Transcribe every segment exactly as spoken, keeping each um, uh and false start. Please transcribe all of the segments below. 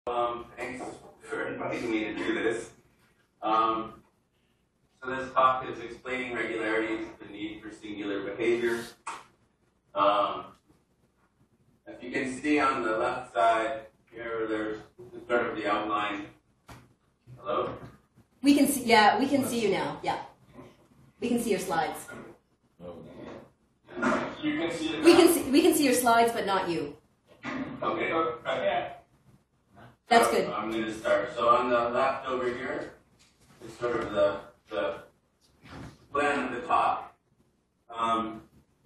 Um, thanks for inviting me to do this. Um, so this talk is explaining regularities of the need for singular behavior. Um, as you can see on the left side here, there's sort of the outline. Hello? We can see, yeah, we can see you now, yeah. We can see your slides. You can see it now? We can see, we can see your slides, but not you. Okay. Okay. That's good. I'm going to start. So on the left over here is sort of the, the plan at the top. Um,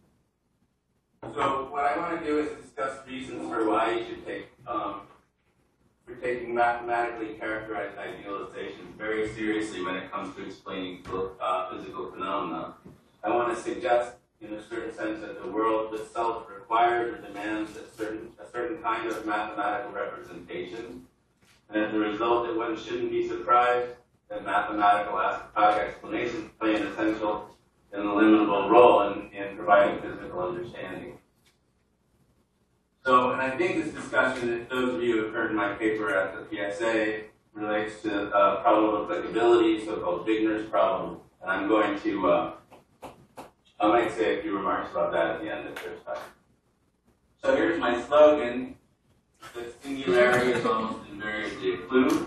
so what I want to do is discuss reasons for why you should take um, for taking mathematically characterized idealizations very seriously when it comes to explaining uh, physical phenomena. I want to suggest, in a certain sense, that the world itself requires or demands a certain a certain kind of mathematical representation. And as a result, that one shouldn't be surprised that mathematical asymptotic explanations play an essential and eliminable role in, in providing physical understanding. So, and I think this discussion, if those of you who have heard my paper at the P S A, relates to uh, problem of applicability, so-called Wigner's problem. And I'm going to, uh, I might say a few remarks about that at the end if there's time. So here's my slogan. The singularity is almost invariably a clue.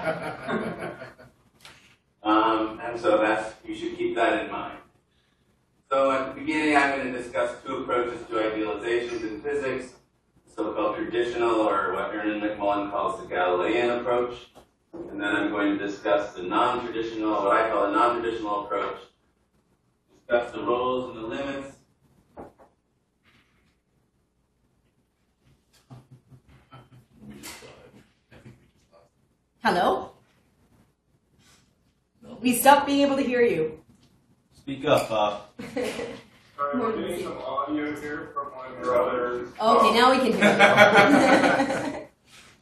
um, and so that's, you should keep that in mind. So at the beginning, I'm going to discuss two approaches to idealizations in physics, the so-called traditional, or what Ernest McMullen calls the Galilean approach. And then I'm going to discuss the non-traditional, what I call a non-traditional approach, discuss the roles and the limits, Hello? We stopped being able to hear you. Speak up, Bob. Sorry, we're getting some audio here from one of your others. Okay, now we can hear you.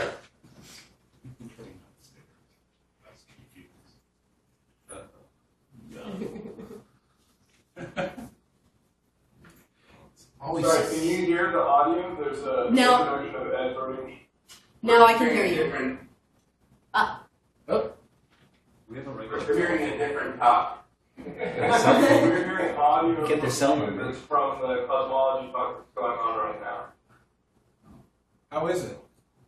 Sorry, can you hear the audio? There's a No. notion of Ed voting. Now I can hear you. Different, Uh, We have a we're hearing a different talk. We're hearing audio Get their cell number. that's from the cosmology talk that's going on right now. How is it?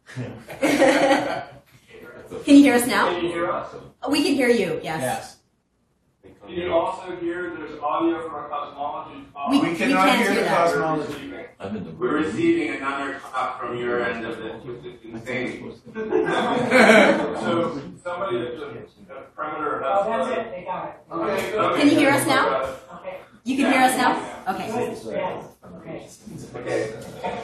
Can you hear us now? Can you hear us? We can hear you, yes. Yes. Can you also hear there's audio from a cosmology talk? We- We cannot can't hear hear the that. cosmology. Receiving. I'm in the We're receiving another talk from your end of it, which is insane. So somebody at the, the perimeter has. Oh, that's it, they got it. Okay. Okay. Can you hear us now? Okay, You can hear us now? Okay. good, yes, okay. Okay.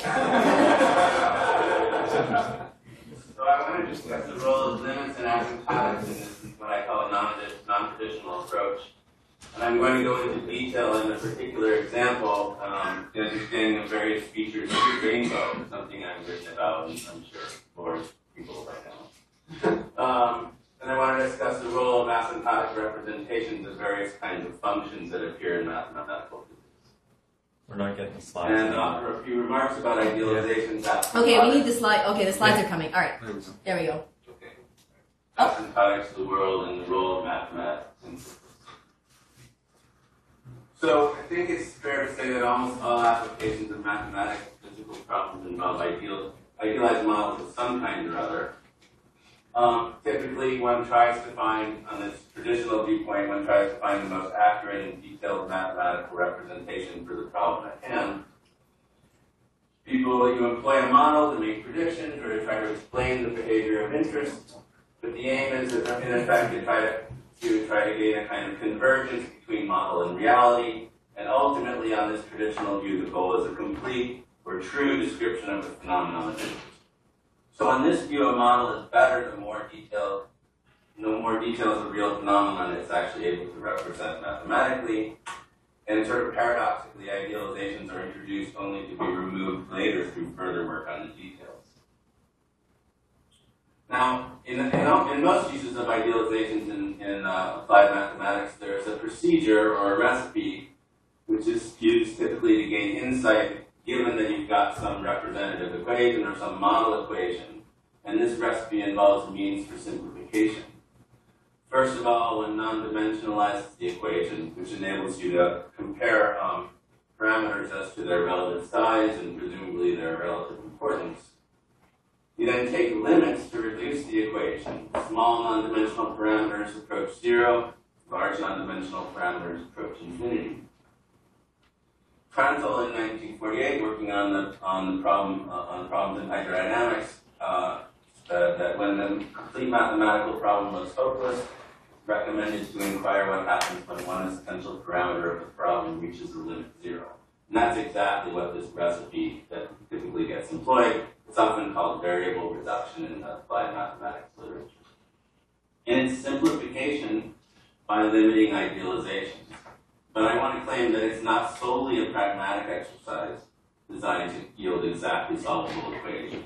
So I want to discuss the role of limits and asymptotics in this, what I call a non- non-traditional approach. And I'm going to go into detail in a particular example, um, the understanding of various features of the rainbow, something I've written about, and I'm sure bores people right now. Um, and I want to discuss the role of asymptotic representations of various kinds of functions that appear in mathematical physics. We're not getting the slides. And offer a few remarks about idealizations. Okay, we need the slide. Okay, the slides are coming. All right, there we go. Okay. Asymptotics, the world, and the role of mathematics. So I think it's fair to say that almost all applications of mathematics and physical problems involve ideal, idealized models of some kind or other. Um, typically, one tries to find, on this traditional viewpoint, one tries to find the most accurate and detailed mathematical representation for the problem at hand. People, you employ a model to make predictions or to try to explain the behavior of interest, but the aim is, in effect, to try to, to try to gain a kind of convergence between model and reality, and ultimately, on this traditional view, the goal is a complete or true description of the phenomenon of interest. So on this view, a model is better the more detailed, the more details of real phenomenon it's actually able to represent mathematically. And sort of paradoxically, idealizations are introduced only to be removed later through further work on the details. Now, in, in, in most uses of idealizations in, in uh, applied mathematics, there's a procedure or a recipe which is used typically to gain insight given that you've got some representative equation or some model equation. and this recipe involves means for simplification. First of all, one non-dimensionalizes the equation, which enables you to compare um, parameters as to their relative size and presumably their relative importance. You then take limits to reduce the equation. Small non-dimensional parameters approach zero, large non-dimensional parameters approach infinity. Prandtl in nineteen forty-eight, working on the on the problem uh, on problems in hydrodynamics, uh, uh, that when the complete mathematical problem was hopeless, recommended to inquire what happens when one essential parameter of the problem reaches the limit zero. And that's exactly what this recipe that typically gets employed. It's often called variable reduction in the applied mathematics literature. In its simplification by limiting idealizations. But I want to claim that it's not solely a pragmatic exercise designed to yield exactly solvable equations.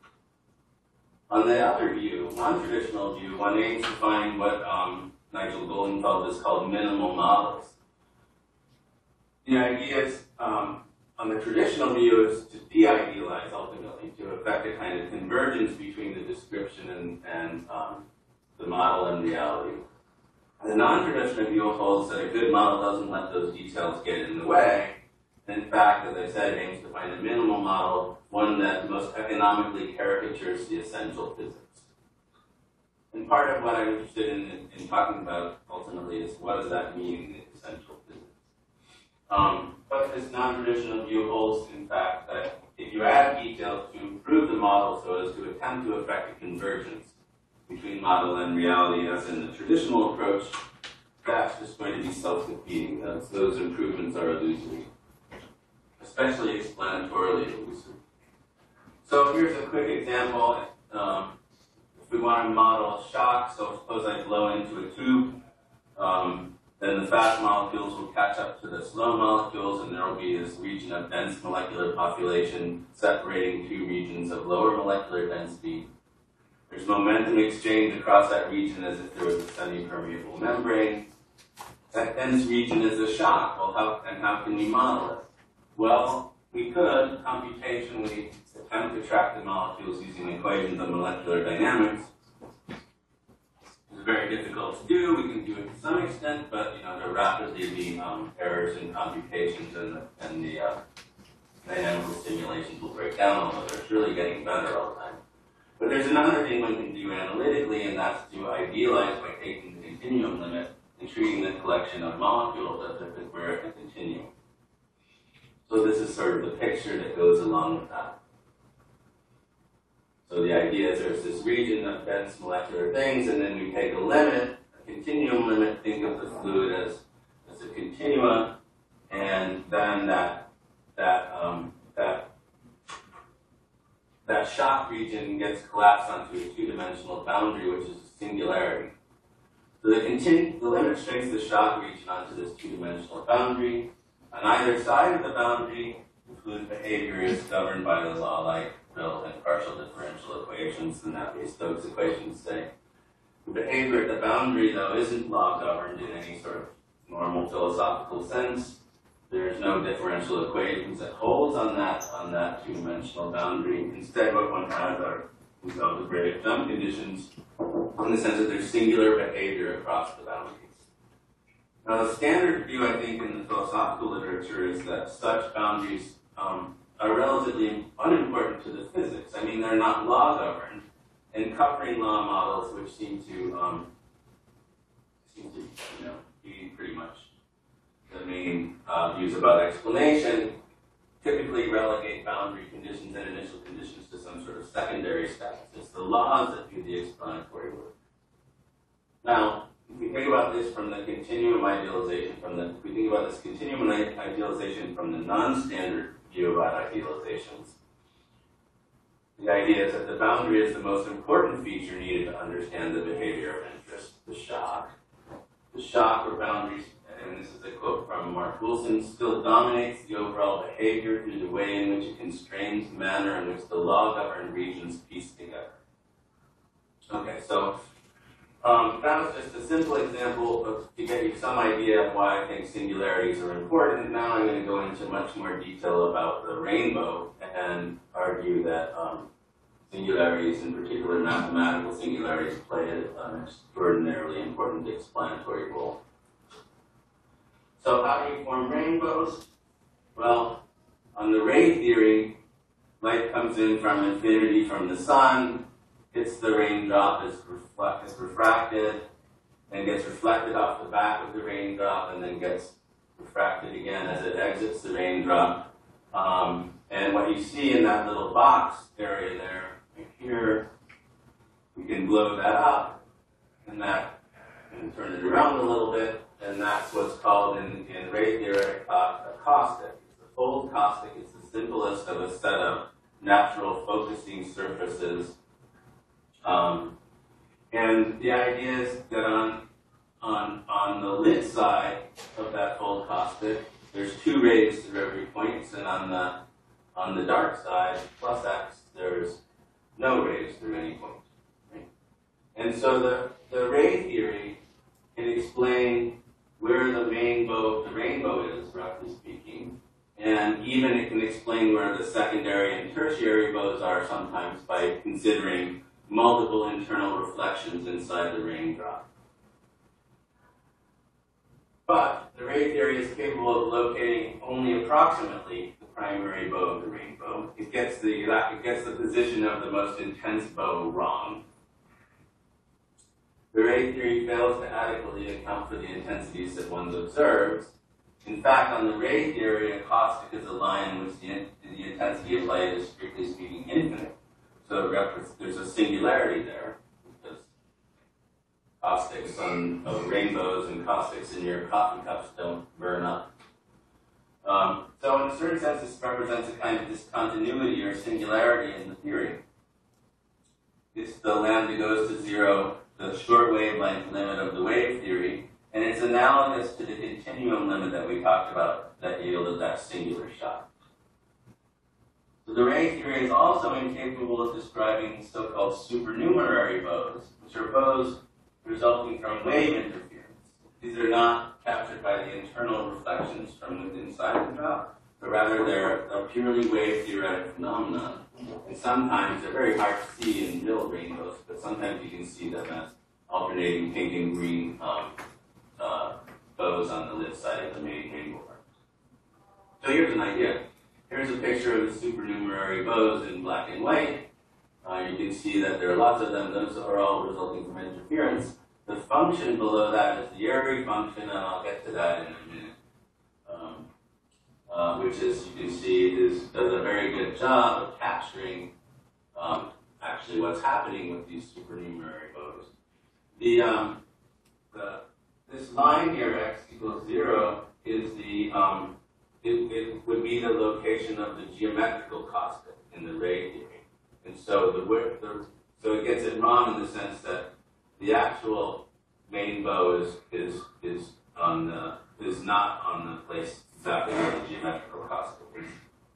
On the other view, non-traditional view, one aims to find what um, Nigel Goldenfeld has called minimal models. The idea is, um, on the traditional view, is to de-idealize ultimately, to effect a kind of convergence between the description and, and um, the model and reality. The non-traditional view holds that a good model doesn't let those details get in the way. And in fact, as I said, aims to find a minimal model, one that most economically caricatures the essential physics. And part of what I'm interested in, in talking about ultimately is what does that mean, the essential physics? Um, but this non-traditional view holds, in fact, that if you add details to improve the model so as to attempt to effect a convergence between model and reality, as in the traditional approach, that's just going to be self-defeating. Those, those improvements are illusory, especially explanatorily illusory. So here's a quick example. Um, if we want to model a shock, so suppose I blow into a tube, um, then the fast molecules will catch up to the slow molecules, and there will be this region of dense molecular population separating two regions of lower molecular density. There's momentum exchange across that region as if there was a semi-permeable membrane. That dense region is a shock. Well, how, and how can we model it? Well, we could computationally attempt to track the molecules using equations of molecular dynamics. It's very difficult to do. We can do it to some extent, but you know there rapidly be um, errors in computations, and the, and the uh, dynamical simulations will break down. Although they're really getting better all the time. But there's another thing one can do analytically, and that's to idealize by taking the continuum limit and treating the collection of molecules as if it were a continuum. So this is sort of the picture that goes along with that. So the idea is there's this region of dense molecular things, and then we take a limit, a continuum limit, think of the fluid as, as a continua, and then that, that, um, that, that shock region gets collapsed onto a two-dimensional boundary, which is a singularity. So the, continu the limit shrinks the shock region onto this two-dimensional boundary. On either side of the boundary, the fluid behavior is governed by the law like and partial differential equations, and that way Stokes equations say. The behavior at the boundary, though, isn't law governed in any sort of normal philosophical sense. There's no differential equations that holds on that on that two-dimensional boundary. Instead, what one has are these algebraic jump conditions in the sense that there's singular behavior across the boundaries. Now, the standard view, I think, in the philosophical literature is that such boundaries um, are relatively unimportant to the physics. I mean, they're not law-governed, and covering law models, which seem to, um, seem to, you know, be pretty much the main uh, views about explanation, typically relegate boundary conditions and initial conditions to some sort of secondary status. It's the laws that do the explanatory work. Now, if we think about this from the continuum idealization, from the, if we think about this continuum idealization from the non-standard view about idealizations, the idea is that the boundary is the most important feature needed to understand the behavior of interest, the shock. The shock or boundaries, and this is a quote from Mark Wilson, still dominates the overall behavior through the way in which it constrains the manner in which the law-governed regions piece together. Okay, so Um, that was just a simple example of, to get you some idea of why I think singularities are important. Now I'm going to go into much more detail about the rainbow and argue that um, singularities, in particular mathematical singularities, play an extraordinarily important explanatory role. So how do you form rainbows? Well, on the ray theory, light comes in from infinity from the sun, hits the raindrop, is, reflect, is refracted, and gets reflected off the back of the raindrop, and then gets refracted again as it exits the raindrop. Um, and what you see in that little box area there, right here, we can blow that up, and that, and turn it around a little bit, and that's what's called in, in ray theory uh, a caustic. It's a fold caustic. It's the simplest of a set of natural focusing surfaces. Um, and the idea is that on, on, on the lit side of that fold caustic, there's two rays through every point, and on the, on the dark side, plus X, there's no rays through any point. Right? And so the, the ray theory can explain where the rainbow, the rainbow is, roughly speaking, and even it can explain where the secondary and tertiary bows are sometimes by considering multiple internal reflections inside the raindrop. But the ray theory is capable of locating only approximately the primary bow of the rainbow. It gets the, it gets the position of the most intense bow wrong. The ray theory fails to adequately account for the intensities that one observes. In fact, on the ray theory, a caustic is a line in which the, the intensity of light is, strictly speaking, infinite. So there's a singularity there, because caustics on of rainbows and caustics in your coffee cups don't burn up. Um, so in a certain sense, this represents a kind of discontinuity or singularity in the theory. It's the lambda goes to zero, the short wavelength limit of the wave theory, and it's analogous to the continuum limit that we talked about that yielded that singular shot. So the ray theory is also incapable of describing so-called supernumerary bows, which are bows resulting from wave interference. These are not captured by the internal reflections from within inside the drop, but rather they're a purely wave theoretic phenomenon. And sometimes they're very hard to see in real rainbows, but sometimes you can see them as alternating pink and green um, uh, bows on the lit side of the main rainbow. So here's an idea. Here's a picture of the supernumerary bows in black and white. Uh, you can see that there are lots of them. Those are all resulting from interference. The function below that is the Airy function, and I'll get to that in a minute. Um, uh, which is, you can see, is, does a very good job of capturing um, actually what's happening with these supernumerary bows. The, um, the, this line here, x equals zero, is the, um, it, it would be the location of the geometrical caustic in the ray theory. And so the, the so it gets it wrong in the sense that the actual main bow is is is on the is not on the place exactly where the geometrical caustic is.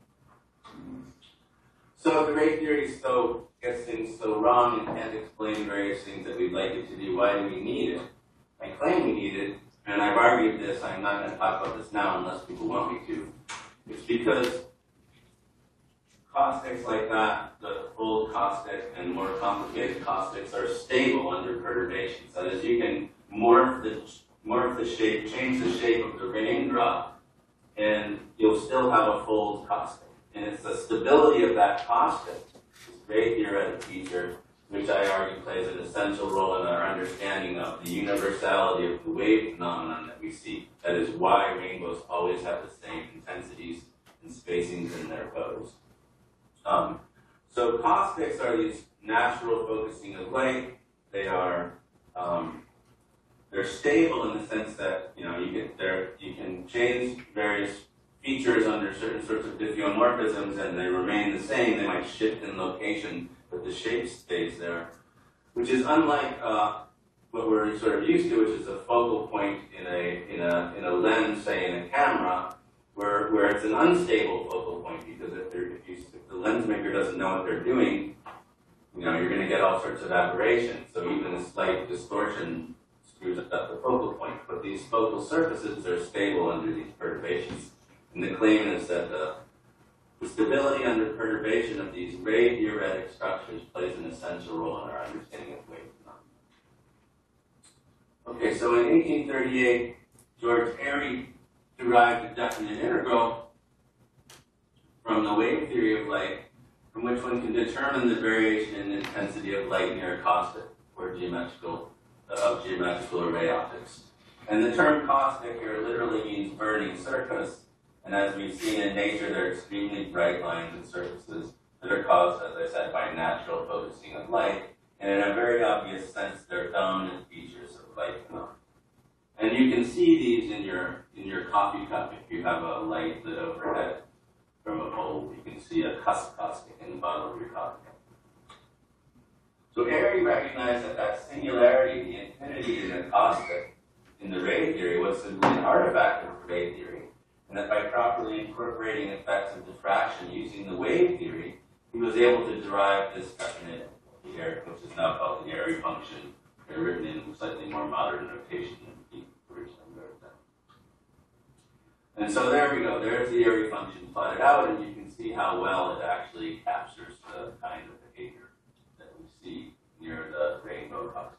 So the ray theory so gets things so wrong and can't explain various things that we'd like it to do. Why do we need it? I claim we need it, and I've argued this. I'm not going to talk about this now unless people want me to. It's because caustics like that, the full caustic and more complicated caustics, are stable under perturbations. That is, you can morph the morph the shape, change the shape of the raindrop, and you'll still have a fold caustic. And it's the stability of that caustic, this ray theoretic feature, which I argue plays an essential role in our understanding of the universality of the wave phenomenon that we see. That is why rainbows always have the same intensities and spacings in their bows. Um, so caustics are these natural focusing of light. They are um, they're stable in the sense that you know you get there you can change various features under certain sorts of diffeomorphisms and they remain the same. They might shift in location, but the shape stays there, which is unlike uh, what we're sort of used to, which is a focal point in a in a in a lens, say in a camera, where where it's an unstable focal point because if, if, you, if the lens maker doesn't know what they're doing, you know you're going to get all sorts of aberrations. So even a slight distortion screws up the focal point. But these focal surfaces are stable under these perturbations. And the claim is that the The stability under perturbation of these ray theoretic structures plays an essential role in our understanding of wave phenomena. Okay, so in eighteen thirty-eight, George Airy derived a definite integral from the wave theory of light, from which one can determine the variation in intensity of light near caustic, or geometrical, of geometrical array optics. And the term caustic here literally means burning surface, and as we've seen in nature, they're extremely bright lines and surfaces that are caused, as I said, by natural focusing of light, and in a very obvious sense, they're dominant features of light phenomena. And you can see these in your in your coffee cup if you have a light lit overhead from a bulb. You can see a caustic in the bottom of your coffee cup. So Airy recognized that that singularity, the infinity in the caustic in the ray theory, was simply an artifact of ray theory, and that by properly incorporating effects of diffraction using the wave theory, he was able to derive this definite here, which is now called the Airy function, written in slightly more modern notation than he originally wrote down. And so there we go. There's the Airy function plotted out, and you can see how well it actually captures the kind of behavior that we see near the rainbow caustic.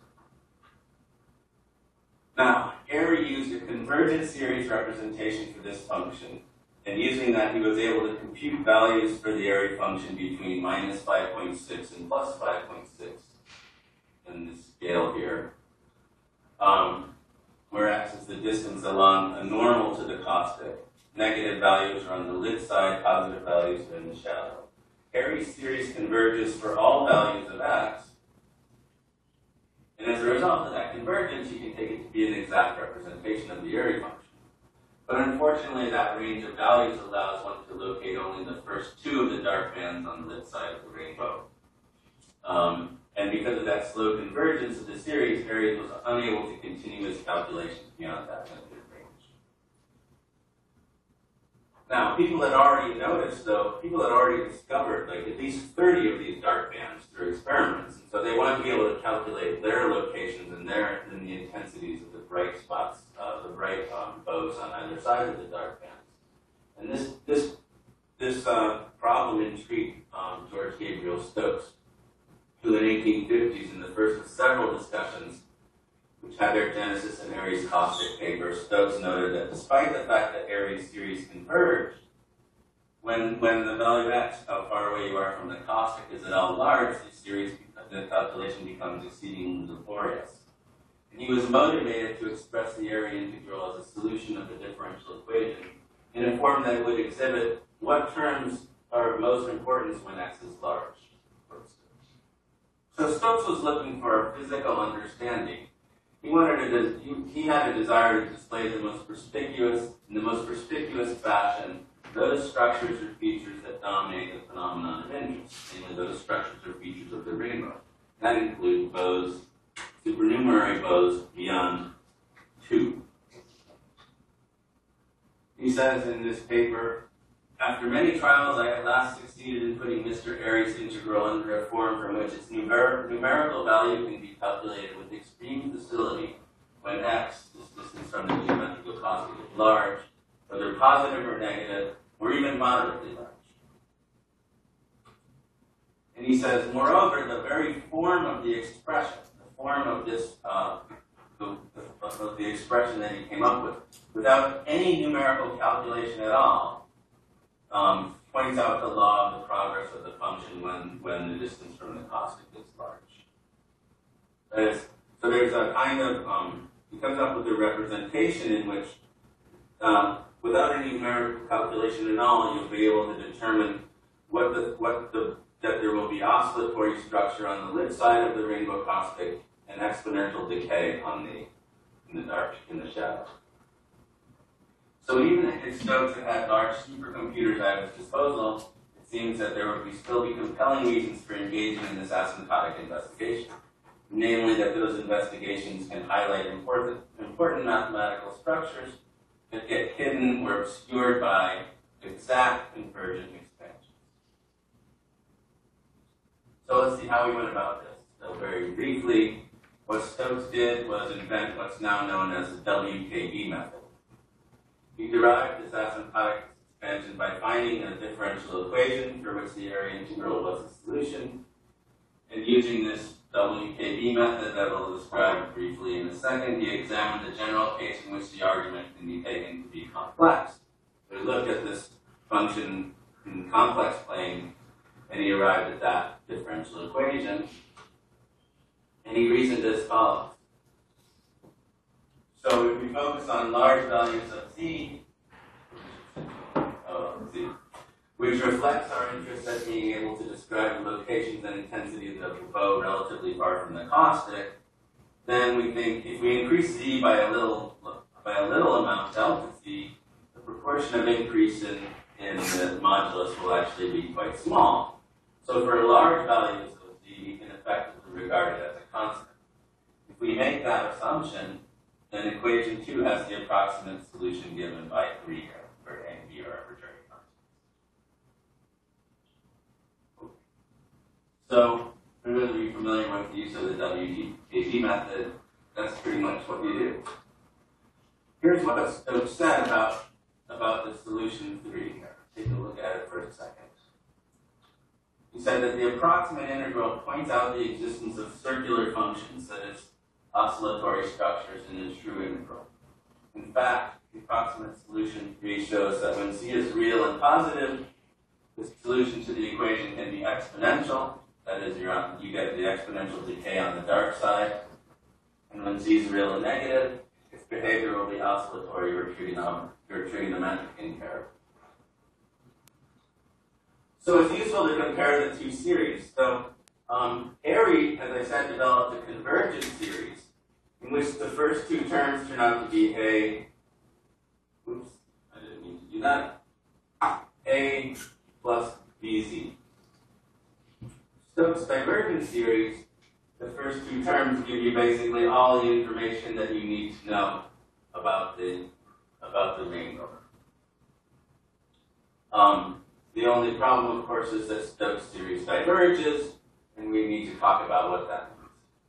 Now, Airy used a convergent series representation for this function, and using that, he was able to compute values for the Airy function between minus five point six and plus five point six in this scale here, um, where x is the distance along a normal to the caustic. Negative values are on the lit side, positive values are in the shadow. Airy's series converges for all values of x, and as a result of that convergence, you can take it to be an exact representation of the Airy function. But unfortunately, that range of values allows one to locate only the first two of the dark bands on the lit side of the rainbow. Um, and because of that slow convergence of the series, Airy was unable to continue his calculations beyond that limited range. Now, people had already noticed, though, people had already discovered like at least thirty of these dark bands through experiments, and so they wanted to be able to calculate their locations and their and the intensities of the bright spots, uh, the bright um, bows on either side of the dark bands. And this this this uh, problem intrigued um, George Gabriel Stokes, who in the eighteen fifties, in the first of several discussions which had their genesis in Airy's caustic paper, Stokes noted that despite the fact that Airy's series converged, when when the value of x, how far away you are from the caustic, is at all large, the series, the calculation becomes exceedingly laborious. And he was motivated to express the Airy integral as a solution of the differential equation in a form that would exhibit what terms are of most importance when x is large, for instance. So Stokes was looking for a physical understanding. He wanted to, he, he had a desire to display the most conspicuous, in the most conspicuous fashion, those structures or features that dominate the phenomenon of interest, namely those structures or features of the rainbow. That includes bows, supernumerary bows beyond two. He says in this paper, after many trials, I at last succeeded in putting Mister Airy's integral under a form from which its numer numerical value can be calculated with extreme facility when x, this distance from the geometrical caustic, is large, whether positive or negative, or even moderately large. And he says, moreover, the very form of the expression, the form of this, uh, the, the, of the expression that he came up with, without any numerical calculation at all, um, points out the law of the progress of the function when, when the distance from the caustic is large. That is, so there's a kind of, um, he comes up with a representation in which, um, without any numerical calculation at all, you'll be able to determine what the, what the, that there will be oscillatory structure on the lit side of the rainbow caustic and exponential decay on the, in the dark, in the shadow. So even if Stokes had large supercomputers at his disposal, it seems that there would be still be compelling reasons for engaging in this asymptotic investigation. Namely, that those investigations can highlight important, important mathematical structures that get hidden or obscured by exact convergent expansions. So let's see how we went about this. So very briefly, what Stokes did was invent what's now known as the W K B method. He derived this asymptotic expansion by finding a differential equation for which the area integral was a solution, and using this W K B method that we'll describe briefly in a second, he examined the general case in which the argument can be taken to be complex. So he looked at this function in complex plane, and he arrived at that differential equation, and he reasoned as follows. So if we focus on large values of z, oh, z, which reflects our interest at being able to describe the locations and intensities of the bow relatively far from the caustic, then we think if we increase z by a little by a little amount, delta z, the proportion of increase in, in the modulus will actually be quite small. So for large values of z, we can effectively regard it as a constant. If we make that assumption, then equation two has the approximate solution given by three here, where A and B are arbitrary constants. So, for those of you familiar with the use of the W K B method, that's pretty much what you do. Here's what Stokes said about, about the solution three here. Take a look at it for a second. He said that the approximate integral points out the existence of circular functions, that is, oscillatory structures in a true integral. In fact, the approximate solution three shows that when z is real and positive, the solution to the equation can be exponential. That is, you're on, you get the exponential decay on the dark side. And when z is real and negative, its behavior will be oscillatory or trigonom- or trigonometric in character. So it's useful to compare the two series. So um, Airy, as I said, developed a convergent series in which the first two terms turn out to be a, oops, I didn't mean to do that, a plus bz. Stokes' divergent series, the first two terms give you basically all the information that you need to know about the, about the rainbow. Um, the only problem, of course, is that Stokes' series diverges, and we need to talk about what that means.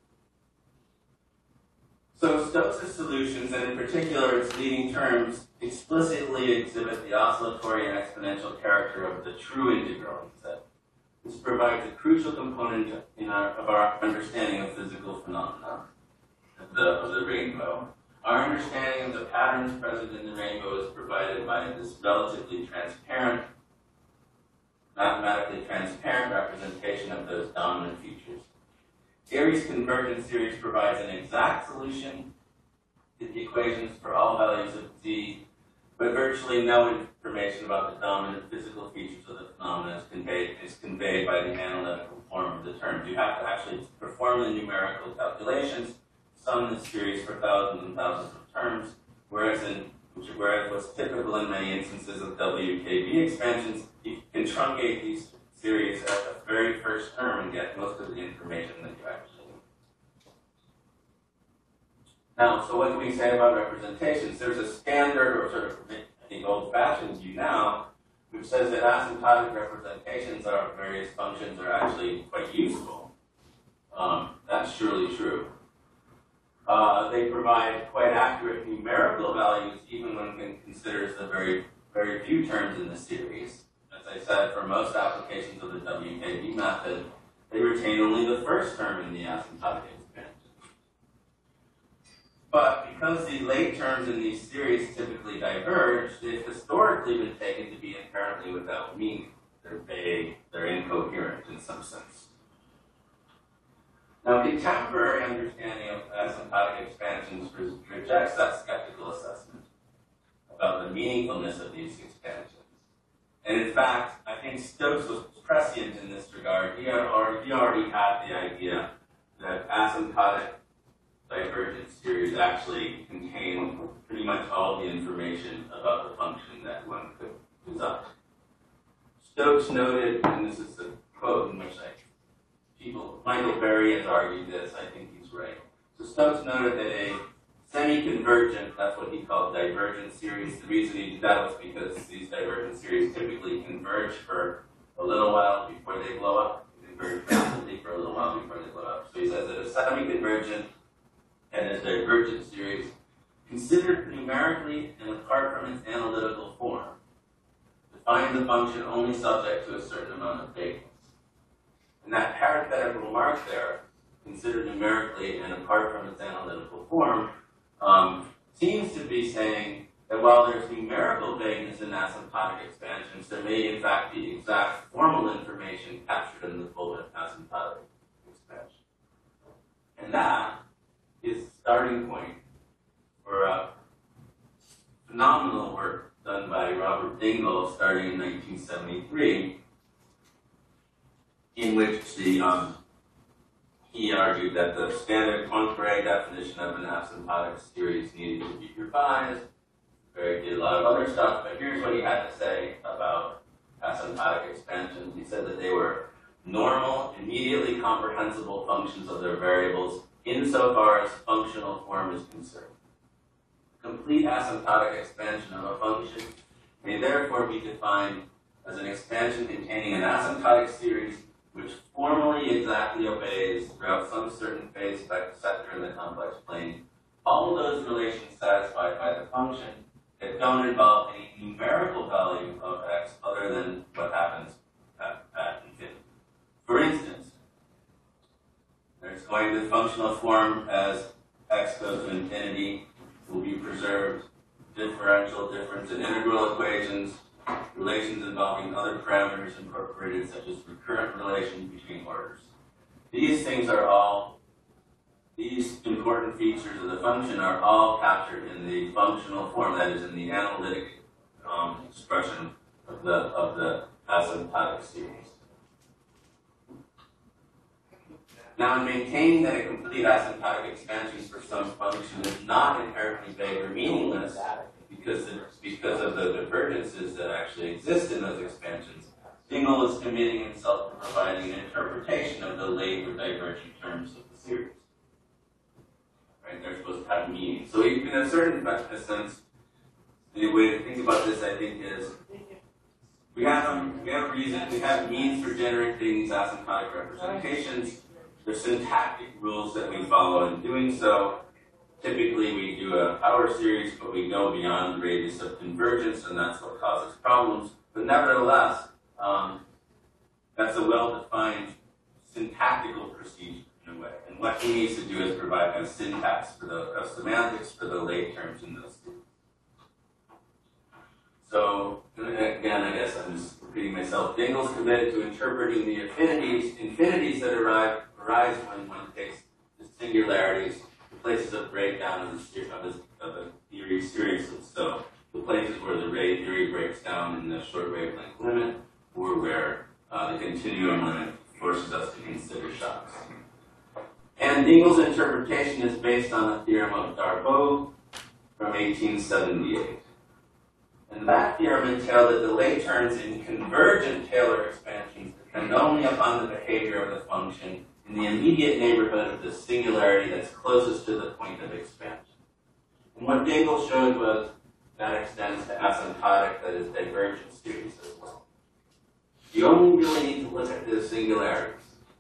So Stokes' solutions, and in particular its leading terms, explicitly exhibit the oscillatory and exponential character of the true integral, he said. This provides a crucial component in our, of our understanding of physical phenomena of the, of the rainbow. Our understanding of the patterns present in the rainbow is provided by this relatively transparent, mathematically transparent representation of those dominant features. Airy's convergent series provides an exact solution to the equations for all values of z, but virtually no information about the dominant physical features of the phenomena is conveyed, is conveyed by the analytical form of the terms. You have to actually perform the numerical calculations, sum the series for thousands and thousands of terms, whereas in which, whereas what's typical in many instances of W K B expansions, you can truncate these series at the very first term and get most of the information that you actually need. Now, so what do we say about representations? There's a standard, or sort of, I think, old-fashioned view now, which says that asymptotic representations of various functions are actually quite useful. Um, that's surely true. Uh, they provide quite accurate numerical values, even when one considers the very, very few terms in the series. As I said, for most applications of the W K B method, they retain only the first term in the asymptotic expansion. But because the late terms in these series typically diverge, they've historically been taken to be inherently without meaning. They're vague, they're incoherent in some sense. Now, contemporary understanding of asymptotic expansions rejects that skeptical assessment about the meaningfulness of these expansions. And in fact, I think Stokes was prescient in this regard. He, had already, he already had the idea that asymptotic divergent series actually contain pretty much all the information about the function that one could design. Stokes noted, and this is a quote in which I, people, Michael Berry has argued this, I think he's right. So Stokes noted that a semi-convergent, that's what he called divergent series. The reason he did that was because these divergent series typically converge for a little while before they blow up. They converge rapidly for a little while before they blow up. So he says that a semi-convergent and a divergent series, considered numerically and apart from its analytical form, define the function only subject to a certain amount of vagueness. And that parenthetical mark there, considered numerically and apart from its analytical form, um, seems to be saying that while there's numerical vagueness in asymptotic expansions, there may in fact be exact formal information captured in the full asymptotic expansion. And that is the starting point for a phenomenal work done by Robert Dingle starting in nineteen seventy-three, in which the um, he argued that the standard Poincare definition of an asymptotic series needed to be revised. Barry did a lot of other stuff, but here's what he had to say about asymptotic expansions. He said that they were normal, immediately comprehensible functions of their variables insofar as functional form is concerned. Complete asymptotic expansion of a function may therefore be defined as an expansion containing an asymptotic series which formally exactly obeys throughout some certain phase sector in the complex plane all those relations satisfied by the function that don't involve any numerical value of x other than what happens at, at infinity. For instance, there's going to functional form as x goes to infinity will be preserved, differential, difference, and integral equations, relations involving other parameters incorporated, such as recurrent relations between orders. These things are all, these important features of the function are all captured in the functional form, that is in the analytic um, expression of the, of the asymptotic series. Now, in maintaining that a complete asymptotic expansion for some function is not inherently vague or meaningless, because of, because of the divergences that actually exist in those expansions, Dingle is committing himself to providing an interpretation of the late or divergent terms of the series. Right? They're supposed to have meaning. So in a certain sense, the way to think about this, I think, is we have, um, we have reason, we have means for generating these asymptotic representations. There's syntactic rules that we follow in doing so. Typically, we do a power series, but we go beyond the radius of convergence, and that's what causes problems. But nevertheless, um, that's a well-defined syntactical procedure in a way. And what he needs to do is provide a syntax for the a semantics for the late terms in those two. So, again, I guess I'm just repeating myself. Dingle's committed to interpreting the affinities, infinities that arrive, arise when one takes the singularities, the places of breakdown of the, of the, of the theory series. So, the places where the ray theory breaks down in the short wavelength limit, or where uh, the continuum limit forces us to consider shocks. And Dingle's interpretation is based on the theorem of Darboux from eighteen seventy-eight. And that theorem entailed that the late terms in convergent Taylor expansions depend only upon the behavior of the function in the immediate neighborhood of the singularity that's closest to the point of expansion. And what Dingle showed was that extends to asymptotic, that is, divergent series as well. You only really need to look at the singularities.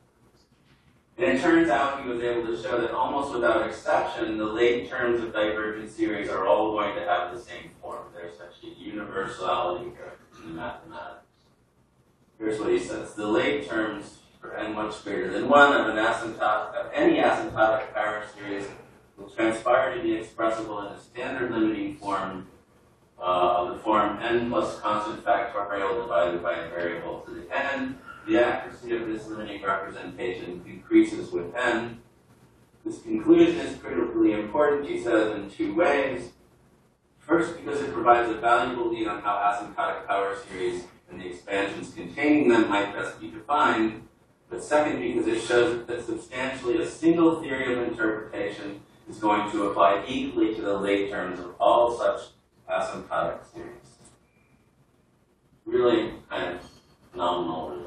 And it turns out he was able to show that almost without exception, the late terms of divergent series are all going to have the same form. There's such a universality here in the mathematics. Here's what he says. The late terms for n much greater than one of an asymptotic, of any asymptotic power series will transpire to be expressible in a standard limiting form uh, of the form n plus constant factorial divided by a variable to the n. The accuracy of this limiting representation increases with n. This conclusion is critically important, he says, in two ways. First, because it provides a valuable lead on how asymptotic power series and the expansions containing them might best be defined. But second, because it shows that substantially a single theory of interpretation is going to apply equally to the late terms of all such asymptotic series. Really kind of phenomenal result.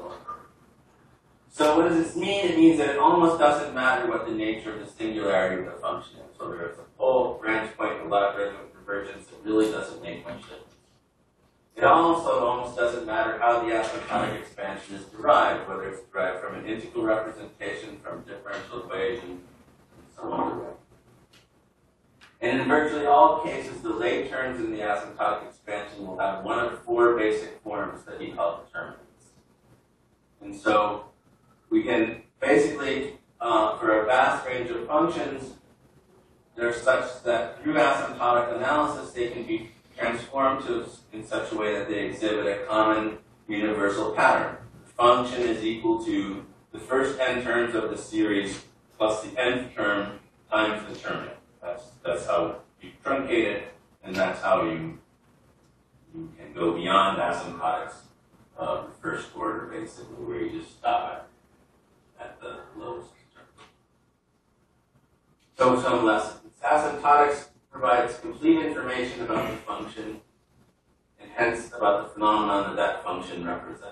So what does this mean? It means that it almost doesn't matter what the nature of the singularity of the function is. Whether it's a full branch point or logarithmic convergence, it really doesn't make much difference. It also almost doesn't matter how the asymptotic expansion is derived, whether it's derived from an integral representation, from differential equation, some other way. And And in virtually all cases, the late terms in the asymptotic expansion will have one of four basic forms that he called determinants. And so we can basically, uh, for a vast range of functions, they're such that through asymptotic analysis, they can be transformed to in such a way that they exhibit a common universal pattern. The function is equal to the first n terms of the series plus the nth term times the determinant. That's, that's how you truncate it, and that's how you, you can go beyond asymptotics of the first order, basically, where you just stop at, at the lowest term. So some lessons. Asymptotics provides complete information about the function, and hence about the phenomenon that that function represents.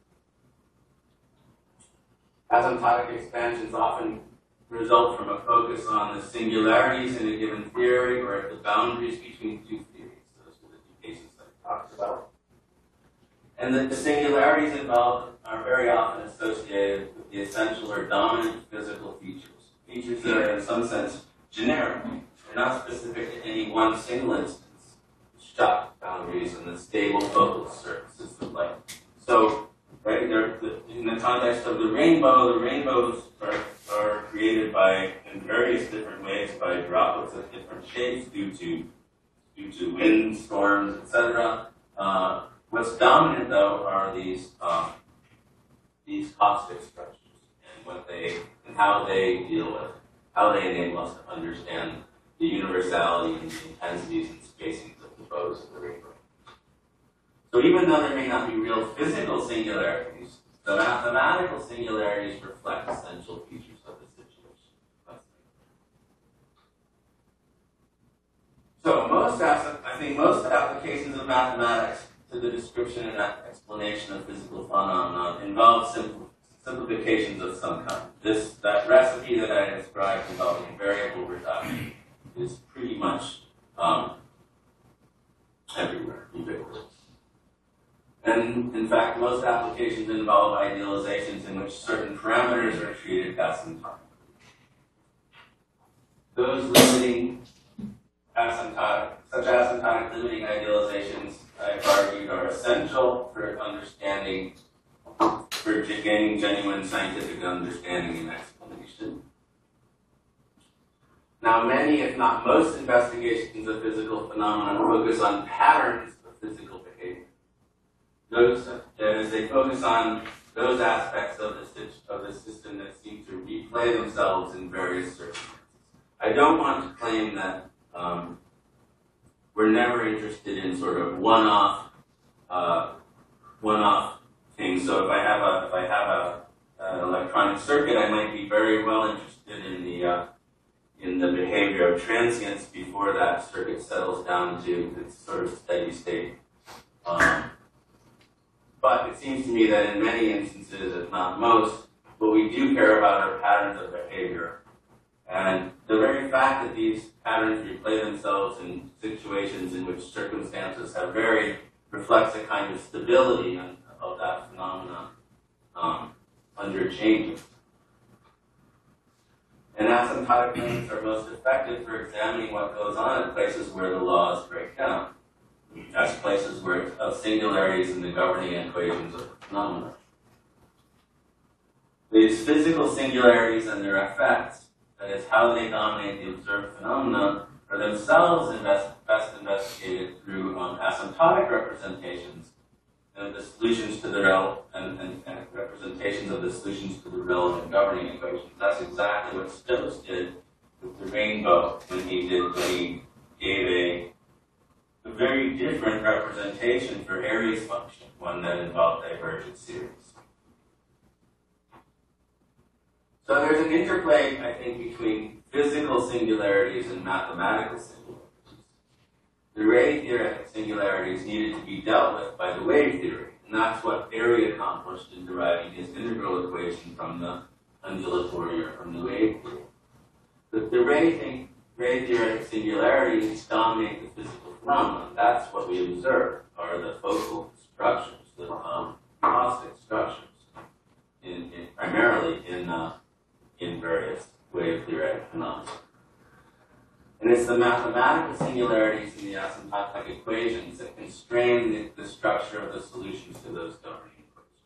Asymptotic expansions often result from a focus on the singularities in a given theory or at the boundaries between two theories. Those are the two cases that I talked about. And the, the singularities involved are very often associated with the essential or dominant physical features. Features that are in some sense generic. They're not specific to any one single instance. Shock boundaries and the stable focal surfaces of light. So, right, they're, in the context of the rainbow, the rainbows are, are created by, in various different ways, by droplets of different shapes due to, due to wind, storms, et cetera. Uh, what's dominant, though, are these um, these caustic structures and what they and how they deal with, how they enable us to understand the universality and the intensities and spacings of the bows of the rainbow. So even though there may not be real physical singularities, the mathematical singularities reflect essential features of the situation. So most, I think most applications of mathematics to the description and explanation of physical phenomena involve simple, simplifications of some kind. This, that recipe that I described involving variable reduction is pretty much um, everywhere, ubiquitous. And in fact, most applications involve idealizations in which certain parameters are treated asymptotically. Those limiting asymptotic, such asymptotic limiting idealizations, I've argued, are essential for understanding, for gaining genuine scientific understanding and explanation. Now, many, if not most, investigations of physical phenomena focus on patterns of physical behavior. Those, as they focus on those aspects of the, of the system that seem to replay themselves in various circumstances. I don't want to claim that um, we're never interested in sort of one-off, uh, one-off things. So if I have a, if I have a, an electronic circuit, I might be very well interested in the uh, in the behavior of transients before that circuit settles down to its sort of steady state. Um, but it seems to me that in many instances, if not most, what we do care about are patterns of behavior. And the very fact that these patterns replay themselves in situations in which circumstances have varied reflects a kind of stability of that phenomenon um, under changes. And asymptotic limits are most effective for examining what goes on in places where the laws break down. That's places where of singularities in the governing equations of the phenomena. These physical singularities and their effects, that is, how they dominate the observed phenomena, are themselves invest, best investigated through um, asymptotic representations and the solutions to the rel and, and, and representations of the solutions to the relevant governing equations. That's exactly what Stokes did with the rainbow when he did when he gave a, a very different representation for Airy's function, one that involved divergent series. So there's an interplay, I think, between physical singularities and mathematical singularities. The ray theoretic singularities needed to be dealt with by the wave theory, and that's what Airy accomplished in deriving his integral equation from the undulatory or from the wave theory. But the ray, thing, ray theoretic singularities dominate the physical phenomenon. That's what we observe, are the focal structures, the um, caustic structures, in, in, primarily in, uh, in various wave theoretic phenomena. And it's the mathematical singularities in the asymptotic equations that constrain the, the structure of the solutions to those governing equations.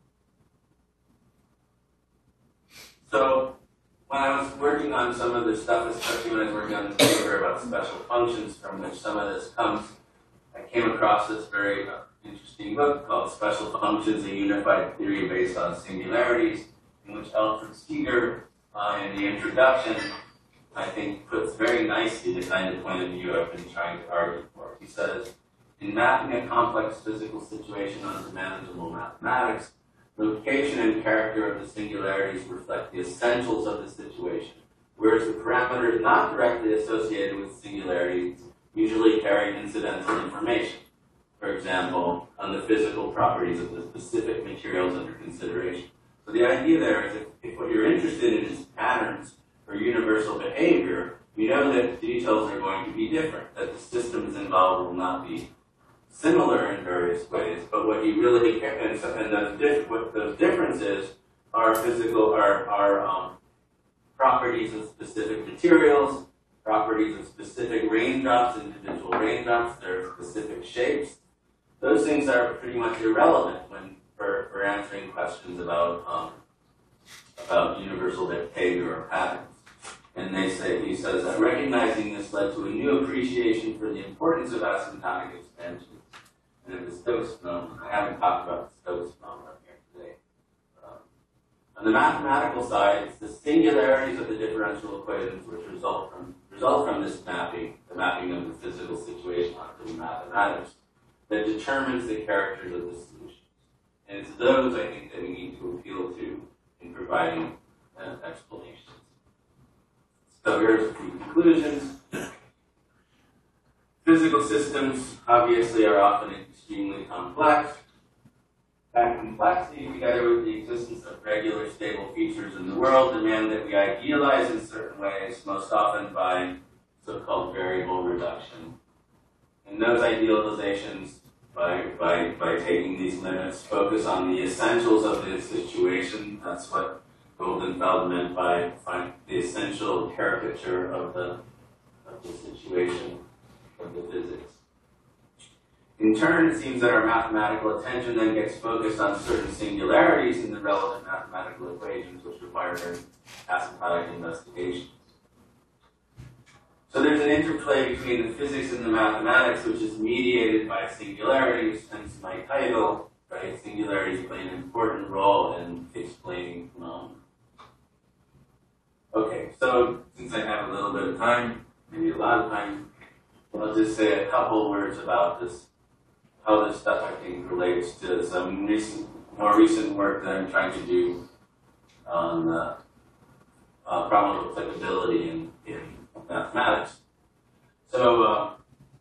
So when I was working on some of this stuff, especially when I was working on the paper about special functions from which some of this comes, I came across this very uh, interesting book called Special Functions, a Unified Theory Based on Singularities, in which Alfred Seeger, uh, in the introduction, I think puts very nicely the kind of point of view I've been trying to argue for. He says, in mapping a complex physical situation onto manageable mathematics, the location and character of the singularities reflect the essentials of the situation, whereas the parameters not directly associated with singularities usually carry incidental information. For example, on the physical properties of the specific materials under consideration. So the idea there is if, if what you're interested in is patterns or universal behavior, you know that details are going to be different, that the systems involved will not be similar in various ways, but what you really care, and, so, and those, diff, what those differences are physical, are, are um, properties of specific materials, properties of specific raindrops, individual raindrops, their specific shapes. Those things are pretty much irrelevant when for, for answering questions about um, about universal behavior or patterns. And they say, he says that recognizing this led to a new appreciation for the importance of asymptotic expansion and of the Stokes phenomenon. I haven't talked about the Stokes phenomenon here today. Um, on the mathematical side, it's the singularities of the differential equations which result from result from this mapping, the mapping of the physical situation onto the mathematics, that determines the characters of the solutions. And it's those, I think, that we need to appeal to in providing uh, explanations. So here's a few conclusions. Physical systems, obviously, are often extremely complex. That complexity, together with the existence of regular stable features in the world, demand that we idealize in certain ways, most often by so-called variable reduction. And those idealizations, by, by, by taking these limits, focus on the essentials of the situation. That's what Goldenfeld meant by find the essential caricature of the, of the situation of the physics. In turn, it seems that our mathematical attention then gets focused on certain singularities in the relevant mathematical equations which require asymptotic investigations. So there's an interplay between the physics and the mathematics which is mediated by singularities, hence my title, right? Singularities play an important role in explaining phenomena. Okay, so since I have a little bit of time, maybe a lot of time, I'll just say a couple words about this, how this stuff I think relates to some recent, more recent work that I'm trying to do on uh, uh, problem of applicability in, in mathematics. So, uh,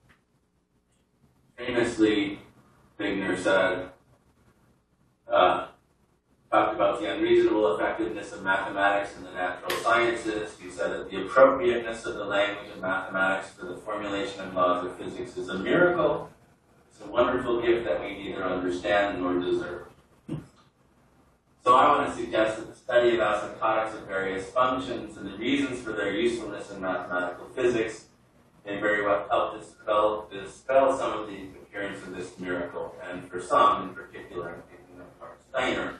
famously, Wigner said, uh, talked about the unreasonable effectiveness of mathematics in the natural sciences. He said that the appropriateness of the language of mathematics for the formulation of laws of physics is a miracle. It's a wonderful gift that we neither understand nor deserve. So I want to suggest that the study of asymptotics of various functions and the reasons for their usefulness in mathematical physics may very well help dispel, dispel some of the appearance of this miracle. And for some, in particular, I'm thinking of Mark Steiner.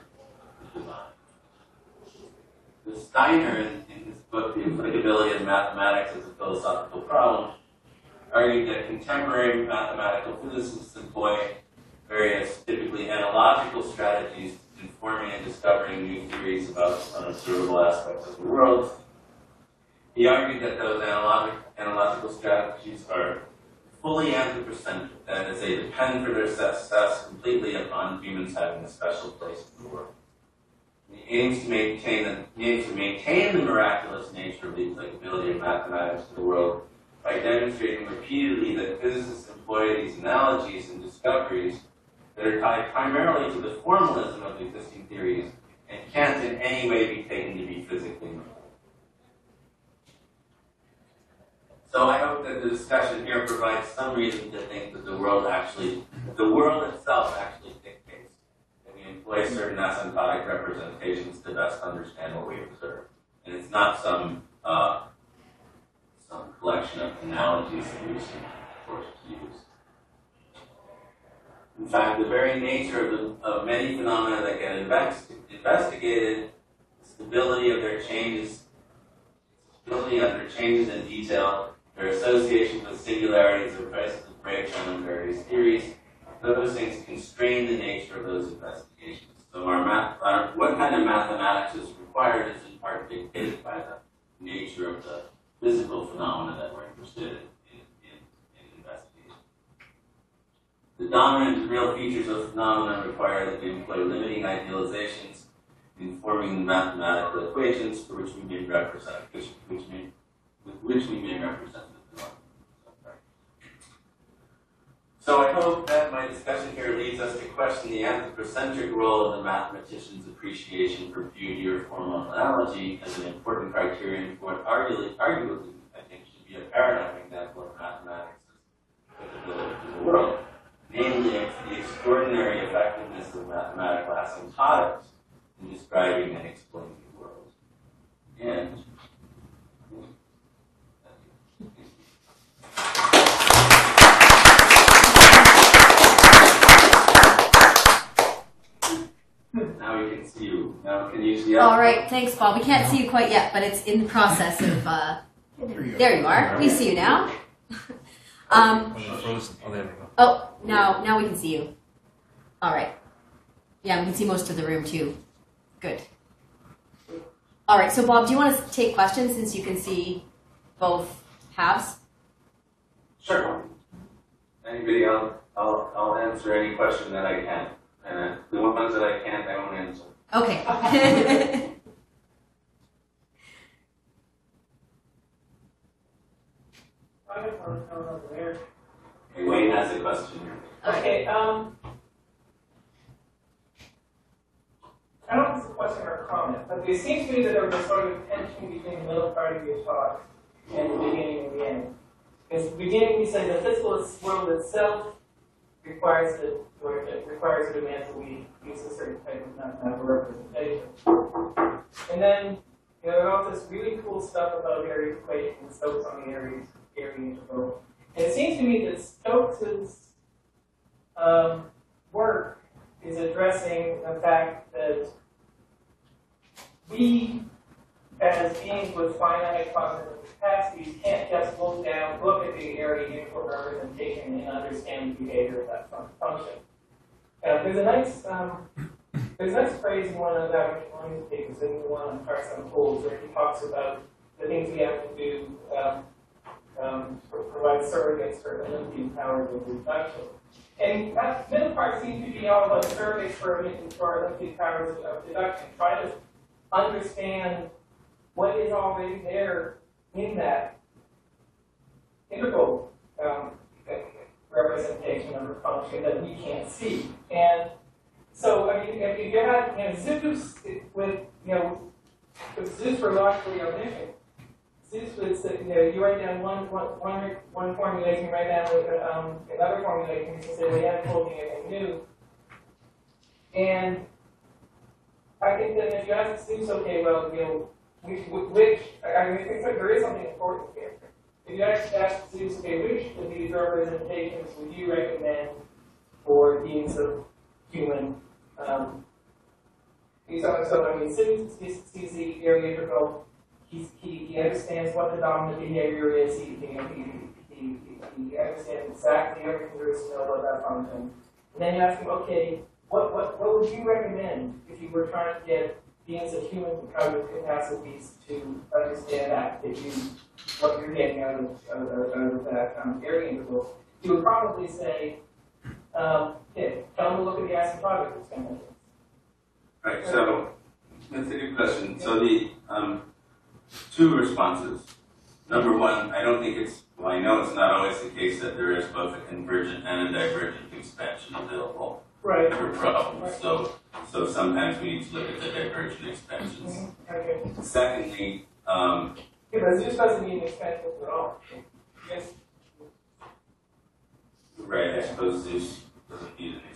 The Steiner, in, in his book, The Applicability of Mathematics as a Philosophical Problem, argued that contemporary mathematical physicists employ various, typically analogical strategies in forming and discovering new theories about unobservable aspects of the world. He argued that those analogic, analogical strategies are fully anthropocentric, that is, they depend for their success completely upon humans having a special place in the world. He aims to maintain the, he aims to maintain the miraculous nature of the applicability of mathematics to the world by demonstrating repeatedly that physicists employ these analogies and discoveries that are tied primarily to the formalism of existing theories and can't in any way be taken to be physically known. So I hope that the discussion here provides some reason to think that the world actually, that the world itself actually dictates that we employ certain asymptotic representations to best understand what we observe. And it's not some uh, some collection collection of analogies that we've been forced to use. In fact, the very nature of, the, of many phenomena that get invest, investigated, the stability of their changes, stability of their changes in detail, their associations with singularities or prices of breakdown in various theories, those things constrain the nature of those investigations. So our math, our, what kind of mathematics is required is in part dictated by the nature of the physical phenomena that we're interested in, in, in, in investigation. The dominant and real features of phenomena require that we employ limiting idealizations in forming the mathematical equations for which we may represent, which, which may, with which we may represent the phenomena. So I hope that my discussion here leads us to question the anthropocentric role of the mathematician's appreciation for beauty or formal analogy as an important criterion for what arguably, arguably I think should be a paradigm example of mathematics' applicability to the world, namely the extraordinary effectiveness of mathematical asymptotics in describing and explaining the world. And now we can see you. Now can you see us? All right, thanks, Bob. We can't see you quite yet, but it's in the process of. Uh, there you are. We see you now. um, Oh, there we go. oh, now now we can see you. All right. Yeah, we can see most of the room too. Good. All right. So, Bob, do you want to take questions since you can see both halves? Sure. Anybody else? I'll, I'll answer any question that I can. And the ones that I can't, I won't answer. Okay. I just want to know over there. Okay, Wayne has a question. Okay, um, I don't know if it's a question or a comment, but it seems to me that there was a sort of tension between the middle part of your talk and the beginning and the end. Because at the beginning you say the physical world itself requires the or it requires the demand that we use a certain type of mathematical representation. And then you know, there all this really cool stuff about area equation and Stokes on the area, area integral. And it seems to me that Stokes's um, work is addressing the fact that we, as beings with finite cognitive capacities, can't just look down, look at the area integral representation and understand the behavior of that fun function. Uh, there's a nice, um, there's a nice phrase in one of Da Vinci Millennium papers, in the one on Parts on Poles, where he talks about the things we have to do um, um, to provide surrogates for Olympian powers of reduction. And that middle part seems to be all about surrogates for, for Olympian powers of deduction. Try to understand what is already there in that integral um, representation of a function that we can't see. And so, I mean, if you had, you know, Zeus with, you know, if Zeus were logically omniscient, Zeus would say, you know, you write down one, one, one, one formulation, you write down um, another formulation, you say, well, you haven't told me anything new. And I think that if you ask Zeus, okay, well, you know, which, which I mean, I think that there is something important here. If you actually ask Zeus, okay, which of these representations would you recommend for beings of human? Um, so, so I mean, Zeus sees the area integral. He's, he, he understands what the dominant behavior is. He, he, he, he, he understands exactly everything there is to know about that function. And then you ask him, okay, what, what, what would you recommend if you were trying to get beings of human cognitive capacities to understand that, if you, what you're getting out of, out of, out of that um, area integral? You would probably say, um, okay, tell them to look at the asymptotic expansion. Right, so that's a good question. So the um, two responses. Number one, I don't think it's, well, I know it's not always the case that there is both a convergent and a divergent expansion available Right. for problems. So, so sometimes we need to look at the divergent expansions. Mm-hmm. Okay. Secondly, um, Yeah, but Zeus doesn't need an expansion at all. Yes. right, I suppose Zeus doesn't need an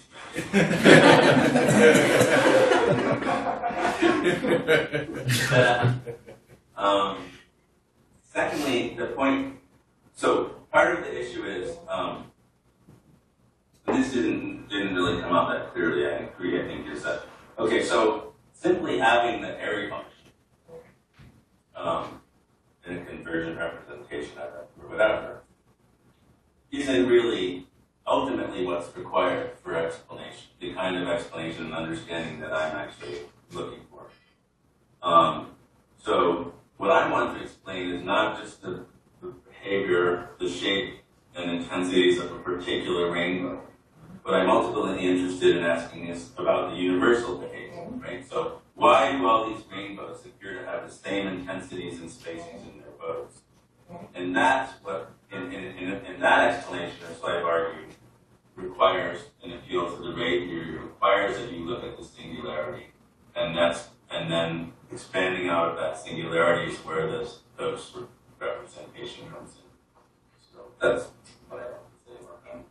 expansion. But, um, secondly, the point so part of the issue is, um, and this didn't didn't really come out that clearly. I agree. I think is that okay. So simply having the area function um, in a convergent representation of it or whatever isn't really ultimately what's required for explanation. The kind of explanation and understanding that I'm actually looking for. Um, so what I want to explain is not just the, the behavior, the shape, and intensities of a particular rainbow. What I'm ultimately interested in asking is about the universal behavior, right? So why do all these rainbows appear to have the same intensities and spacings in their bows? And that's what, in, in, in, in that explanation, that's what I've argued, requires an appeal to the rate theory, requires that you look at the singularity. And that's, and then expanding out of that singularity is where this dose representation comes in. So that's what I want to say about that.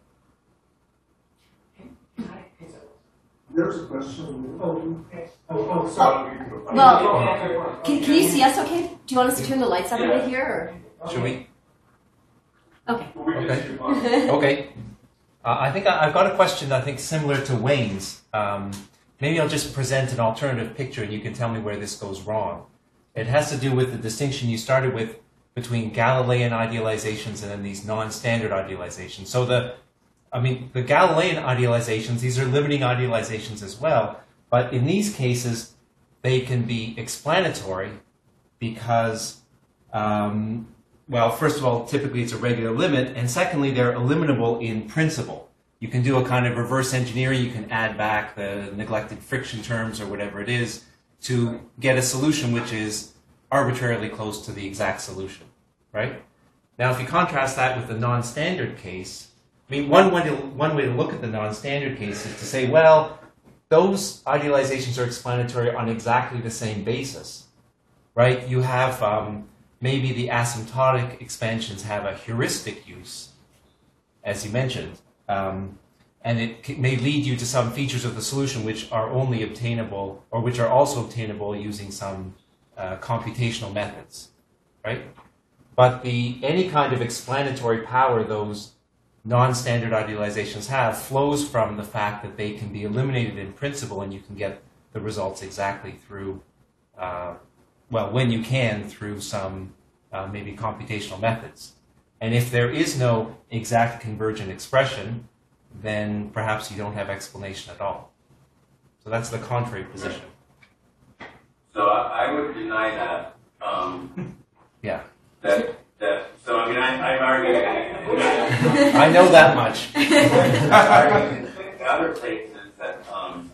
There's a question. Oh, oh, sorry. Well, can, can you see us okay? Do you want us to turn the lights up a bit here? Should we? Or? Okay. We can Okay. see one. Okay. Uh, I think I, I've got a question I think similar to Wayne's. Um, maybe I'll just present an alternative picture and you can tell me where this goes wrong. It has to do with the distinction you started with between Galilean idealizations and then these non-standard idealizations. So the, I mean, the Galilean idealizations, these are limiting idealizations as well, but in these cases, they can be explanatory because, um, well, first of all, typically it's a regular limit, and secondly, they're eliminable in principle. You can do a kind of reverse engineering, you can add back the neglected friction terms or whatever it is to get a solution which is arbitrarily close to the exact solution, right? Now, if you contrast that with the non-standard case, I mean, one way to, one way to look at the non-standard case is to say, well, those idealizations are explanatory on exactly the same basis, right? You have um, maybe the asymptotic expansions have a heuristic use, as you mentioned, um, and it c- may lead you to some features of the solution which are only obtainable, or which are also obtainable using some uh, computational methods, right? But the any kind of explanatory power those non-standard idealizations have flows from the fact that they can be eliminated in principle and you can get the results exactly through, uh, well, when you can, through some uh, maybe computational methods. And if there is no exact convergent expression, then perhaps you don't have explanation at all. So that's the contrary position. So I, I would deny that. Um, Yeah. that that. So I mean, I, I've argued. I know that much. I've argued in other places that um,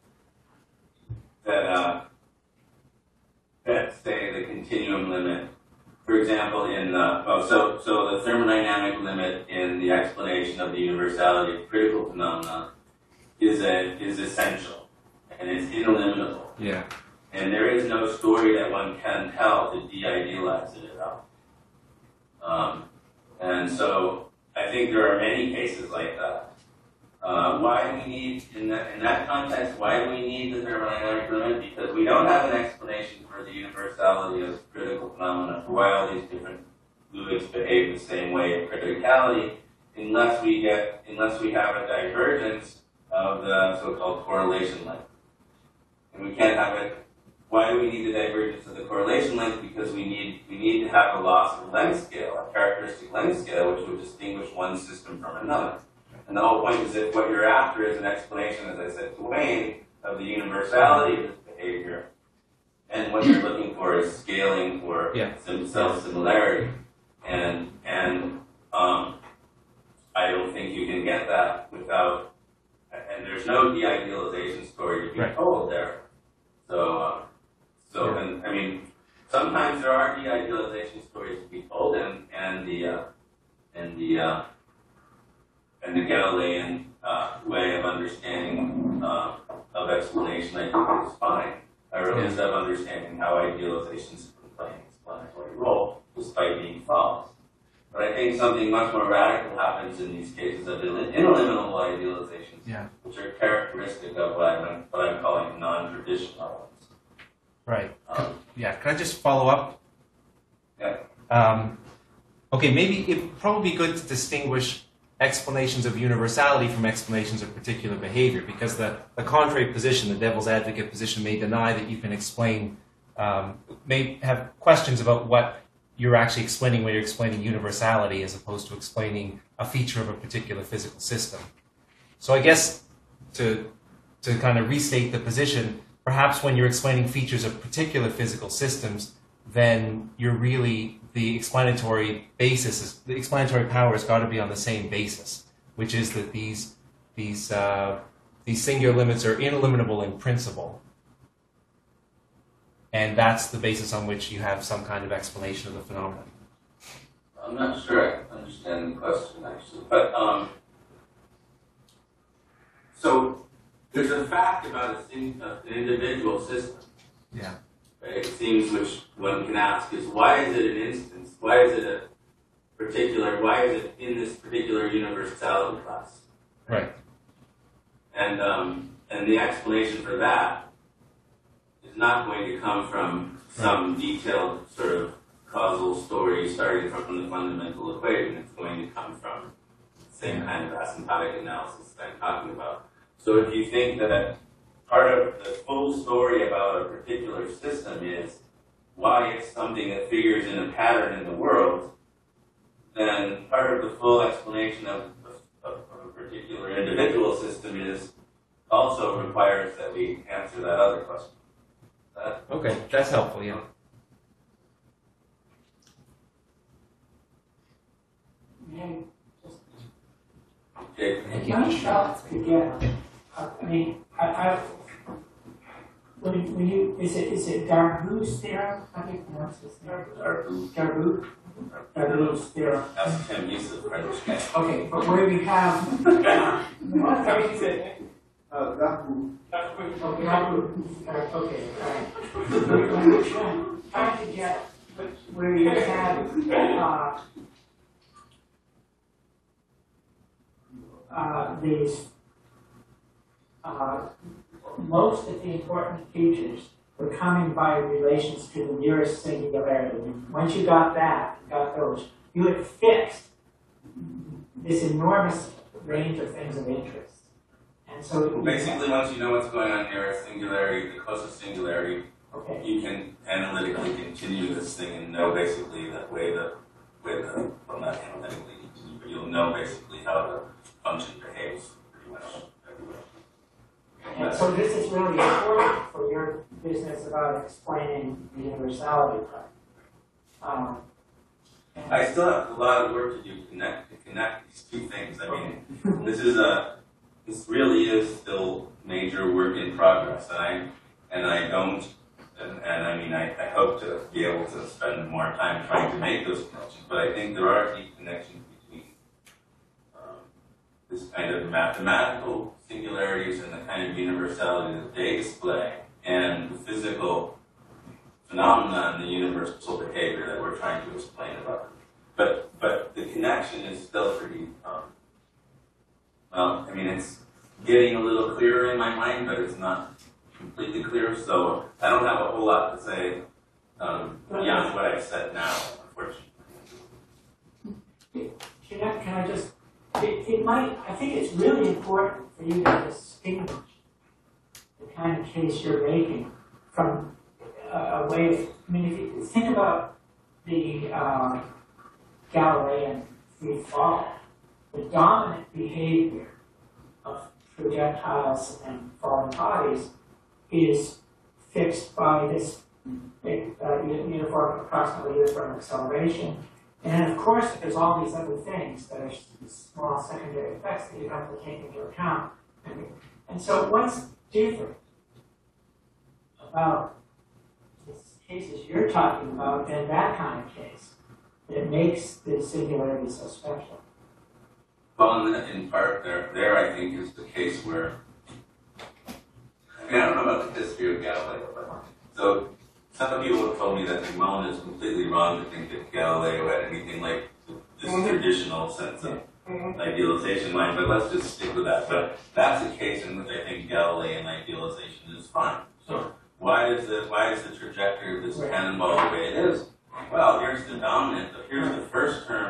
that uh, that say the continuum limit. For example, in the oh, so so the thermodynamic limit in the explanation of the universality of critical phenomena is a is essential and it's ineliminable. Yeah. And there is no story that one can tell to de-idealize it at all. Um, and so I think there are many cases like that. Uh, why do we need, in that, in that context, why do we need the thermodynamic limit? Because we don't have an explanation for the universality of critical phenomena, for why all these different fluids behave the same way of criticality, unless we get, unless we have a divergence of the so-called correlation length. And we can't have it. Why do we need the divergence of the correlation length? Because we need we need to have a loss of length scale, a characteristic length scale, which would distinguish one system from another. And the whole point is that what you're after is an explanation, as I said to Wayne, of the universality of this behavior. And what you're looking for is scaling or Yeah. sim- self-similarity. And and um, I don't think you can get that without, and there's no de-idealization story to be Right. told there. So, uh, so Yeah. and I mean, sometimes there are de-idealization stories to be told, and and the uh, and the uh, and the Galilean uh, way of understanding uh, of explanation, I think, is fine. I really Yeah. love understanding how idealizations can play an explanatory role, despite being false. But I think something much more radical happens in these cases of in- ineliminable idealizations, Yeah. which are characteristic of what I'm, what I'm calling non-traditional ones. Right. Um, Yeah. Can I just follow up? Yeah. Um, Okay, maybe it'd probably be good to distinguish explanations of universality from explanations of particular behavior, because the, the contrary position, the devil's advocate position, may deny that you can explain, um, may have questions about what you're actually explaining when you're explaining universality as opposed to explaining a feature of a particular physical system. So I guess to, to kind of restate the position, perhaps when you're explaining features of particular physical systems, then you're really, the explanatory basis, is, the explanatory power has got to be on the same basis, which is that these, these, uh, these singular limits are ineliminable in principle. And that's the basis on which you have some kind of explanation of the phenomenon. I'm not sure I understand the question, actually. But, um, so, there's a fact about a thing, uh, an individual system. Yeah. Right? It seems which one can ask is, why is it an instance? Why is it a particular, why is it in this particular universality class? Right. And, um, and the explanation for that is not going to come from some right. detailed sort of causal story starting from the fundamental equation. It's going to come from the same kind of asymptotic analysis that I'm talking about. So if you think that part of the full story about a particular system is why it's something that figures in a pattern in the world, then part of the full explanation of, of, of a particular individual system is also requires that we answer that other question. That, okay, that's helpful, yeah. Man, just Jake, one shot to get. Uh, I mean, I, I when, when you is it is it Darboux theorem? How do you pronounce this? Darboux. Darboux. Darboux theorem. Ask him. He's the French guy. Okay, but where we have. Uh, what how do you say it? Uh, Darboux. Okay, Darboux. Uh, okay, all right. When we're trying, trying to get where you have. Uh, Uh, these, uh, most of the important features were coming by relations to the nearest singularity. Once you got that, got those, you had fixed this enormous range of things of interest. And so well, basically, once you know what's going on near a singularity, the closest singularity, okay. you can analytically continue this thing and know basically that way the way the well not analytically continue, but you'll know basically how the function behaves pretty much everywhere. And so this is really important for your business about explaining the universality part. Um, I still have a lot of work to do to connect to connect these two things. I mean, this is a this really is still major work in progress, and I and I don't and, and I mean I, I hope to be able to spend more time trying to make those connections. But I think there are deep connections between um, this kind of mathematical singularities and the kind of universality that they display, and the physical phenomena and the universal behavior that we're trying to explain about them. But but the connection is still pretty, um, well, I mean, it's getting a little clearer in my mind, but it's not completely clear, so I don't have a whole lot to say um, beyond what I've said now, unfortunately. Can I, can I just, it, it might, I think it's really important for you to distinguish the kind of case you're making from a, a way of, I mean, if you think about the um, Galilean free fall, the dominant behavior of projectiles and falling bodies is fixed by this uh, uniform, approximately uniform acceleration. And of course, there's all these other things that are small secondary effects that you have to take into account. And so what's different about the cases you're talking about than that kind of case that makes the singularity so special? Well, in, in part, there, there I think is the case where, I mean, I don't know about the history of Galileo, but so some people have told me that Ramon is completely wrong to think that Galileo had anything like this mm-hmm. traditional sense of mm-hmm. idealization line, but let's just stick with that. But that's a case in which I think Galilean idealization is fine. So why is the why is the trajectory of this cannonball the way it is? Well, here's the dominant, here's the first term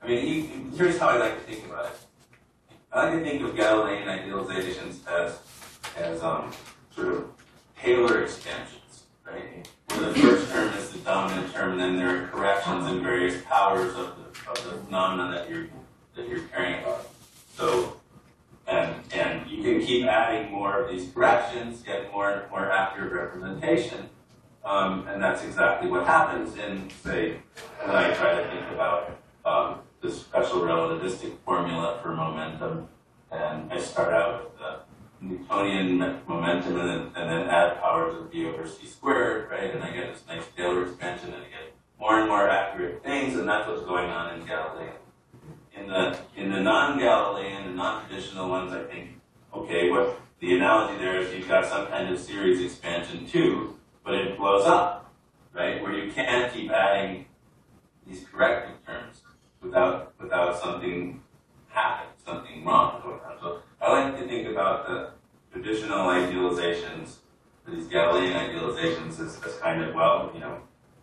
mean, you, here's how I like to think about it. I like to think of Galilean idealizations as, as um, sort of Taylor expansions, right? Where the first term is the dominant term, and then there are corrections and various powers of the, of the phenomena that you're, that you're caring about. So, and, and you can keep adding more of these corrections, get more and more accurate representation. Um, and that's exactly what happens in, say, when I try to think about um, the special relativistic formula for momentum, and I start out with the Newtonian momentum and then, and then add powers of v over c squared, right? And I get this nice Taylor expansion, and I get more and more accurate things, and that's what's going on in Galilean. In the in the non-Galilean and non-traditional ones, I think, okay, what the analogy there is you've got some kind of series expansion too, but it blows up, right? Where you can't keep adding these corrective terms without without something happening, something wrong going on. So I like to think about the traditional idealizations, these Galilean idealizations, as, as kind of, well, you know,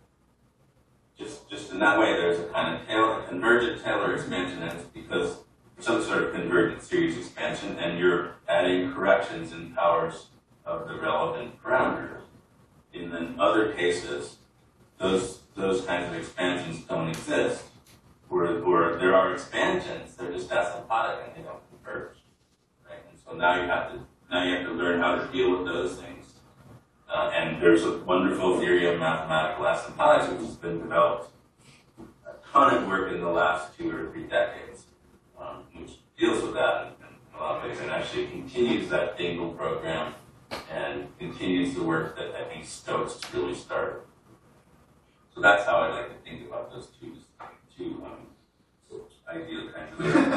just just in that way, there's a kind of Taylor, a convergent Taylor expansion, and it's because some sort of convergent series expansion, and you're adding corrections in powers of the relevant parameters. In the other cases, those those kinds of expansions don't exist. Or, or there are expansions, they're just asymptotic and they don't converge. Right? And so now you have to now you have to learn how to deal with those things. Uh, and there's a wonderful theory of mathematical asymptotics which has been developed, a ton of work in the last two or three decades, um, which deals with that in, in a lot of ways, and actually continues that Dingle program and continues the work that I think Stokes really started. So that's how I like to think about those two, two um, ideal kinds of things.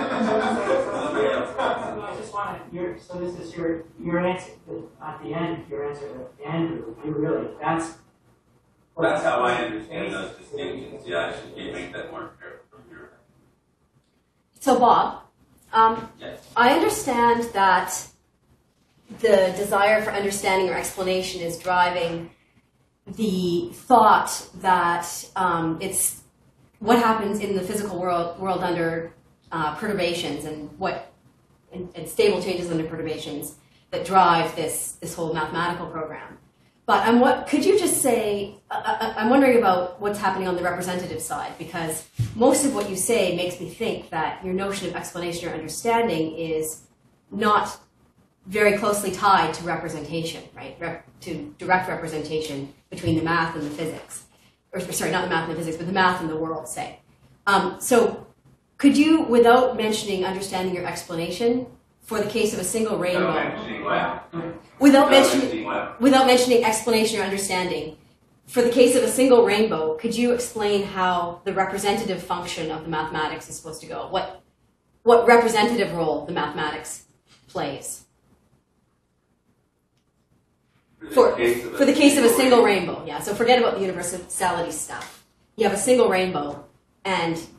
I just want to, your, so this is your, your answer, at the end, your answer at the end, you really, that's... That's how I understand those distinctions. Yeah, I should make that more clear. So Bob, um, Yes. I understand that the desire for understanding or explanation is driving the thought that um, it's what happens in the physical world world under uh, perturbations and what and, and stable changes under perturbations that drive this this whole mathematical program. But I'm what could you just say? Uh, I'm wondering about what's happening on the representative side, because most of what you say makes me think that your notion of explanation or understanding is not very closely tied to representation, right? Rep- to direct representation between the math and the physics. Or, sorry, not the math and the physics, but the math and the world, say. Um, so could you, without mentioning understanding your explanation, for the case of a single rainbow, No mentioning what? without No mentioning, mentioning what? without mentioning explanation or understanding, for the case of a single rainbow, could you explain how the representative function of the mathematics is supposed to go? What, what representative role the mathematics plays? For, for the case of a single rainbow, yeah. So forget about the universality stuff. You have a single rainbow, and h-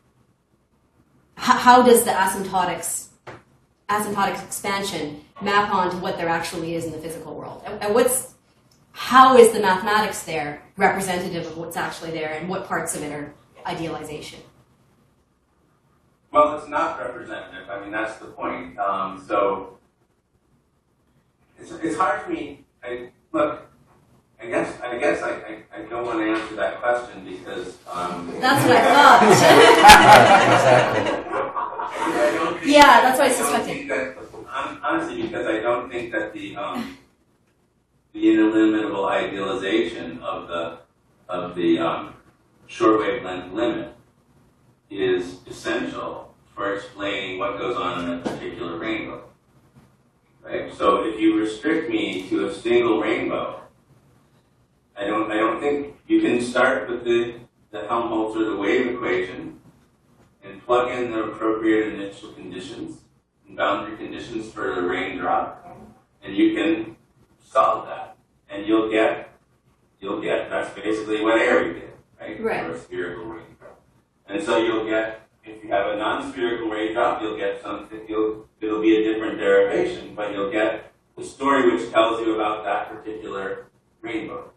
how does the asymptotics, asymptotic expansion map onto what there actually is in the physical world? And, and what's, how is the mathematics there representative of what's actually there, and what parts of it are idealization? Well, it's not representative. I mean, that's the point. Um, so it's, it's hard for me. I, look, I guess I guess I, I, I don't want to answer that question because um, That's what I thought. Exactly. Yeah, that's what I don't suspected. think that, hon- honestly, because I don't think that the um, the ineliminable idealization of the of the um, short wavelength limit is essential for explaining what goes on in a particular rainbow. Right? So if you restrict me to a single rainbow, I don't I don't think you can start with the, the Helmholtz or the wave equation and plug in the appropriate initial conditions and boundary conditions for the raindrop, and you can solve that. And you'll get you'll get that's basically what air you get, right? Right. For a spherical raindrop. And so you'll get, if you have a non-spherical raindrop, you'll get something, you'll, it'll be a different derivation, but you'll get the story which tells you about that particular rainbow.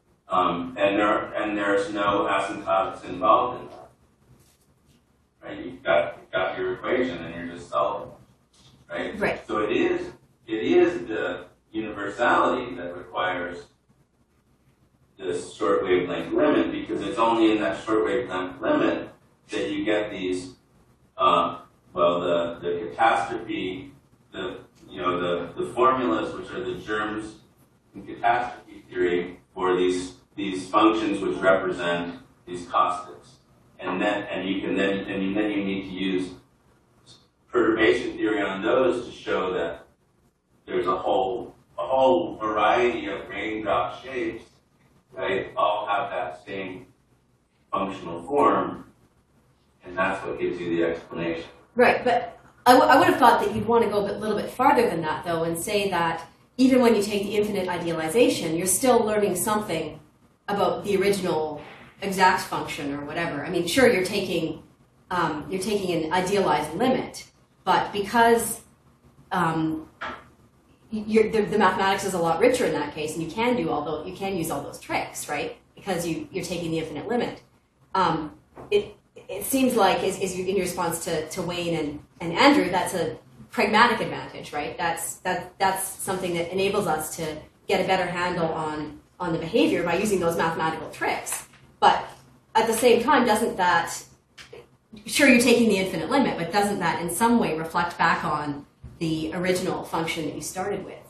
Um, and there and there's no asymptotics involved in that. Right? You equation and you're just solving, right? Right. So it is, it is the universality that requires this short wavelength limit, because it's only in that short wavelength limit that you get these, uh, well, the, the catastrophe, the, you know, the, the formulas, which are the germs in catastrophe theory for these, these functions which represent these caustics. And then, and you can then, and you, then you need to use perturbation theory on those to show that there's a whole, a whole variety of raindrop shapes, right, all have that same functional form, and that's what gives you the explanation. Right, but I, w- I would have thought that you'd want to go a bit, little bit farther than that, though, and say that even when you take the infinite idealization, you're still learning something about the original exact function or whatever. I mean, sure, you're taking um, you're taking an idealized limit, but because um, you're, the, the mathematics is a lot richer in that case, and you can do all those, you can use all those tricks, right? Because you you're taking the infinite limit. Um, it it seems like, is, is in your response to, to Wayne and, and Andrew, that's a pragmatic advantage, right? That's that that's something that enables us to get a better handle on on the behavior by using those mathematical tricks. But at the same time, doesn't that, sure, you're taking the infinite limit, but doesn't that in some way reflect back on the original function that you started with?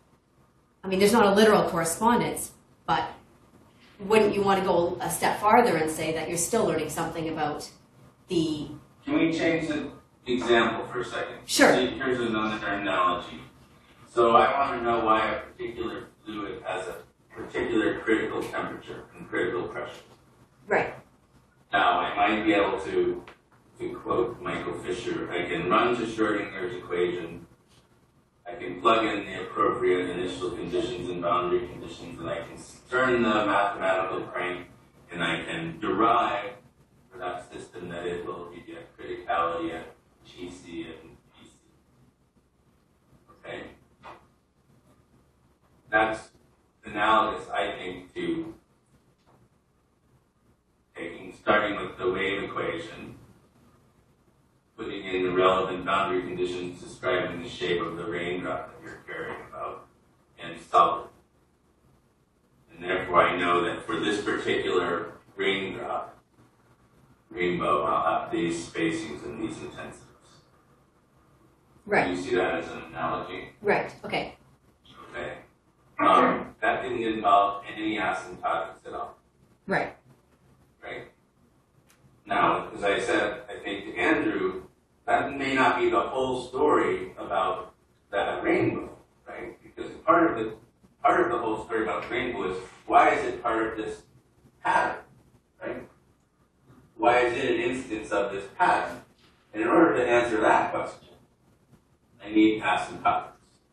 I mean, there's not a literal correspondence, but wouldn't you want to go a step farther and say that you're still learning something about the... Can we change the example for a second? Sure. See, here's another analogy. So I want to know why a particular fluid has a particular critical temperature and critical pressure. Right. Now, I might be able to, to quote Michael Fisher, I can run to Schrödinger's equation, I can plug in the appropriate initial conditions and boundary conditions, and I can turn the mathematical crank, and I can derive for that system that it will be at criticality at G C and P C. Okay? That's analogous, I think, to taking, starting with the wave equation, putting in the relevant boundary conditions describing the shape of the raindrop that you're caring about, and solve it. And therefore I know that for this particular raindrop, rainbow, I'll have these spacings and these intensities. Right. Do you see that as an analogy? Right. Okay. Okay. Um, that didn't involve any asymptotics at all. Right. Right? Now, as I said, I think to Andrew, that may not be the whole story about that rainbow, right? Because part of the part of the whole story about the rainbow is, why is it part of this pattern, right? Why is it an instance of this pattern? And in order to answer that question, I need asymptotics.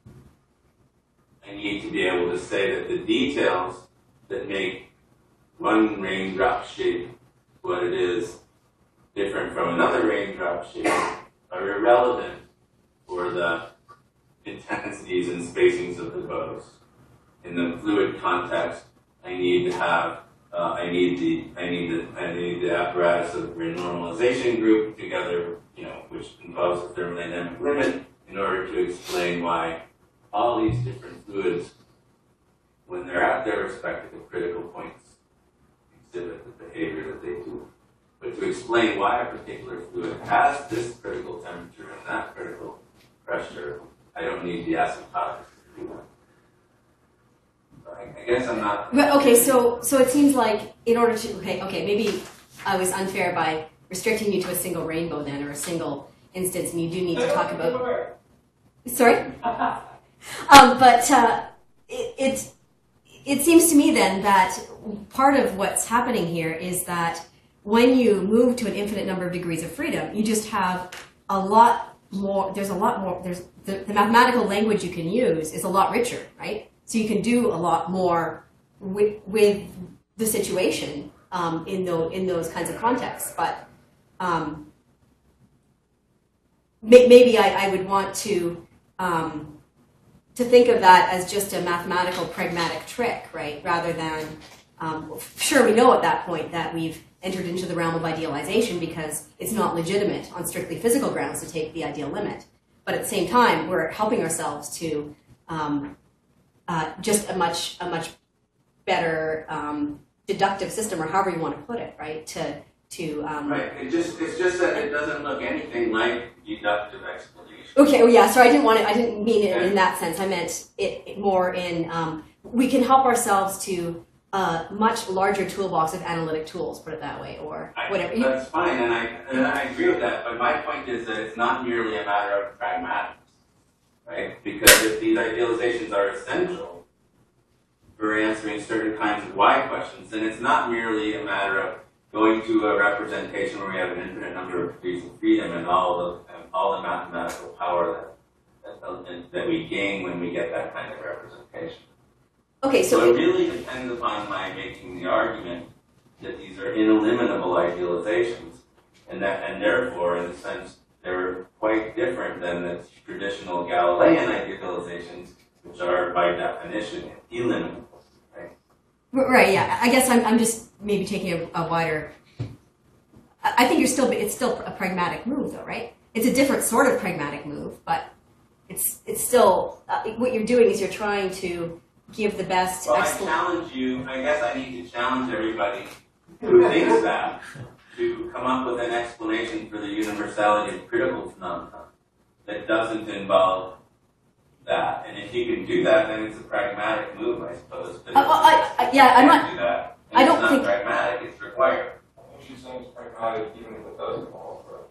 I need to be able to say that the details that make one raindrop shape what it is different from another raindrop shape are irrelevant for the intensities and spacings of the bows. In the fluid context, I need to have, uh, I need the, I need the, I need the apparatus of the renormalization group together, you know, which involves a thermodynamic limit in order to explain why all these different fluids, when they're at their respective critical points, exhibit the behavior that they do. But to explain why a particular fluid has this critical temperature and that critical pressure, I don't need the asymptotics to do that. So I, I guess I'm not... But, okay, so so it seems like in order to... Okay, okay, maybe I was unfair by restricting you to a single rainbow then, or a single instance, and you do need to talk about... Sorry? Um, but uh, it, it, it seems to me then that part of what's happening here is that when you move to an infinite number of degrees of freedom, you just have a lot more, there's a lot more, there's the, the mathematical language you can use is a lot richer, right? So you can do a lot more with, with the situation um, in, those, in those kinds of contexts. But um, may, maybe I, I would want to... Um, to think of that as just a mathematical pragmatic trick, right? Rather than, um, sure, we know at that point that we've entered into the realm of idealization because it's not legitimate on strictly physical grounds to take the ideal limit. But at the same time, we're helping ourselves to um, uh, just a much a much better um, deductive system, or however you want to put it, right? To to um, Right. It just it's just that it doesn't look anything like deductive explanation. Okay. Oh, yeah. Sorry, I didn't want it. I didn't mean it in that sense. I meant it, it more in um, we can help ourselves to a much larger toolbox of analytic tools. Put it that way, or I, whatever. That's fine, and I and I agree with that. But my point is that it's not merely a matter of pragmatics, right? Because if these idealizations are essential for answering certain kinds of why questions, then it's not merely a matter of going to a representation where we have an infinite number of degrees of freedom and all the and all the mathematical power that, that that we gain when we get that kind of representation. Okay. So, So it really depends upon my making the argument that these are ineliminable idealizations, and that and therefore, in a sense, they're quite different than the traditional Galilean idealizations, which are by definition eliminable. right. Yeah. I guess I'm I'm just maybe taking a, a wider. I I think you're still it's still a pragmatic move, though, right? It's a different sort of pragmatic move, but it's it's still uh, what you're doing is you're trying to give the best. Well, I expl- challenge you. I guess I need to challenge everybody who thinks that to come up with an explanation for the universality of critical phenomena that doesn't involve that. And if you can do that, then it's a pragmatic move, I suppose. But Uh, well, I- I- yeah, I'm not- do that, I don't it's not think- pragmatic. It's required. She's saying it's pragmatic even if it doesn't involve growth.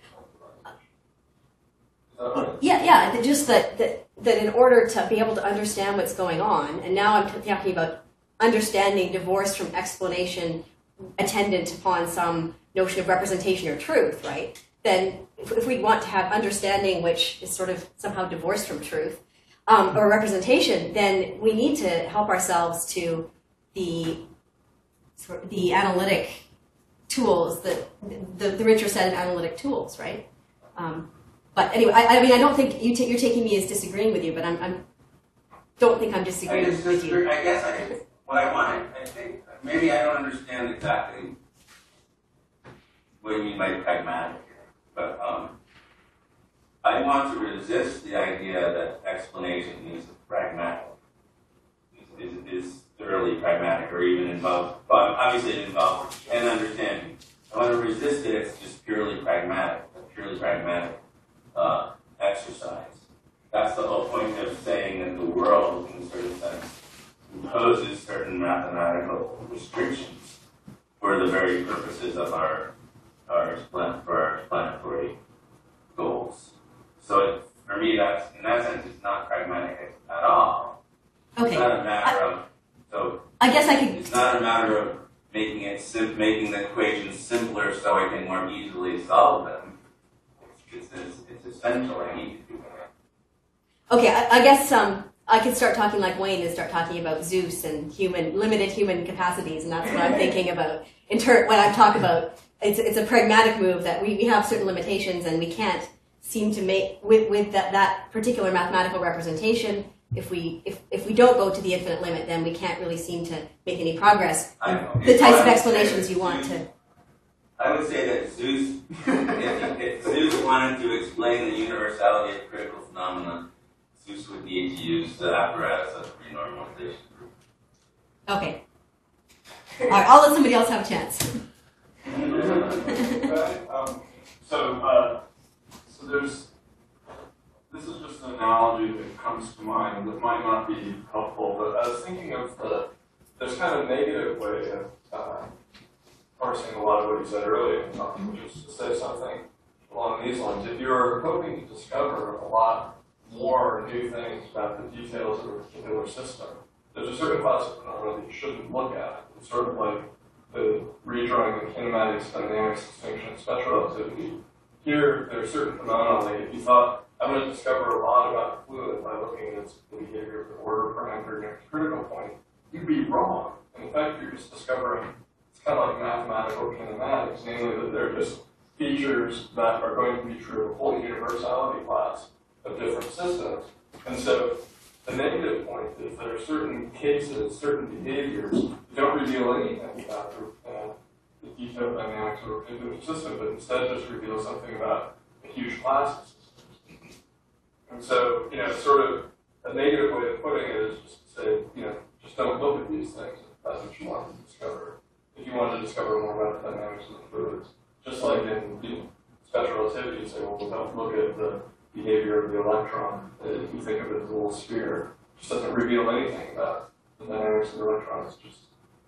Is that right? Yeah, yeah. that- Just that, that that in order to be able to understand what's going on, and now I'm t- talking about understanding divorced from explanation, attendant upon some notion of representation or truth, right? Then, if, if we want to have understanding which is sort of somehow divorced from truth um, or representation, then we need to help ourselves to the sort of the analytic tools, the the, the richer set of analytic tools, right? Um, But anyway, I, I mean, I don't think you ta- you're taking me as disagreeing with you, but I'm, I'm don't think I'm I disagreeing just with you. disagree. I guess I, what I want, I think, maybe I don't understand exactly what you mean by pragmatic, but um, I want to resist the idea that explanation is pragmatic, is, is, is thoroughly pragmatic, or even involved, well, obviously it involves an understanding. I want to resist it, it's just purely pragmatic, a purely pragmatic uh, exercise. That's the whole point of saying that the world, in a certain sense, imposes certain mathematical restrictions for the very purposes of our our plan, for our planetary goals. So it, for me, that's in that sense, it's not pragmatic at all. Okay, It's not a matter I, of so. I guess I could. It's not a matter of making it sim- making the equations simpler so I can more easily solve them. It's, it's, it's essential. I need to do that. Okay, I, I guess um, I could start talking like Wayne and start talking about Zeus and human limited human capacities, and that's what I'm thinking about. In turn, when I talk about it's it's a pragmatic move that we, we have certain limitations and we can't seem to make with with that, that particular mathematical representation. If we if, if we don't go to the infinite limit, then we can't really seem to make any progress. I know. The If types I of would explanations say you want Zeus- to. I would say that Zeus, if, if Zeus wanted to explain the universality of critical phenomena, Zeus would need to use the apparatus of renormalization. Okay. All right, I'll let somebody else have a chance. Okay, um, so, uh, so there's, this is just an analogy that comes to mind that might not be helpful, but I was thinking of the, there's kind of a negative way of uh, parsing a lot of what you said earlier, which is to say something along these lines. If you're hoping to discover a lot more new things about the details of a particular system, there's a certain class of phenomena that you shouldn't look at. It's sort of like the redrawing the kinematics, dynamics, distinction, and special relativity. Here, there are certain phenomena, like if you thought, I'm going to discover a lot about a fluid by looking at its behavior of the order parameter next critical point, you'd be wrong. In fact, you're just discovering, it's kind of like mathematical kinematics, namely that they're just features that are going to be true of a whole universality class of different systems. And so the negative point is there are certain cases, certain behaviors that don't reveal anything about the, uh, the detailed dynamics of a particular system, but instead just reveals something about a huge class of systems. And so, you know, sort of a negative way of putting it is just to say, you know, just don't look at these things if that's what you want to discover. If you want to discover more about the dynamics of the fluids, just like in you know, special relativity, you say, well, don't look at the behavior of the electron. If you think of it as a little sphere, it just doesn't reveal anything about the dynamics of the electron. It's just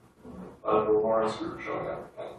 uh, the Lorentz group showing everything.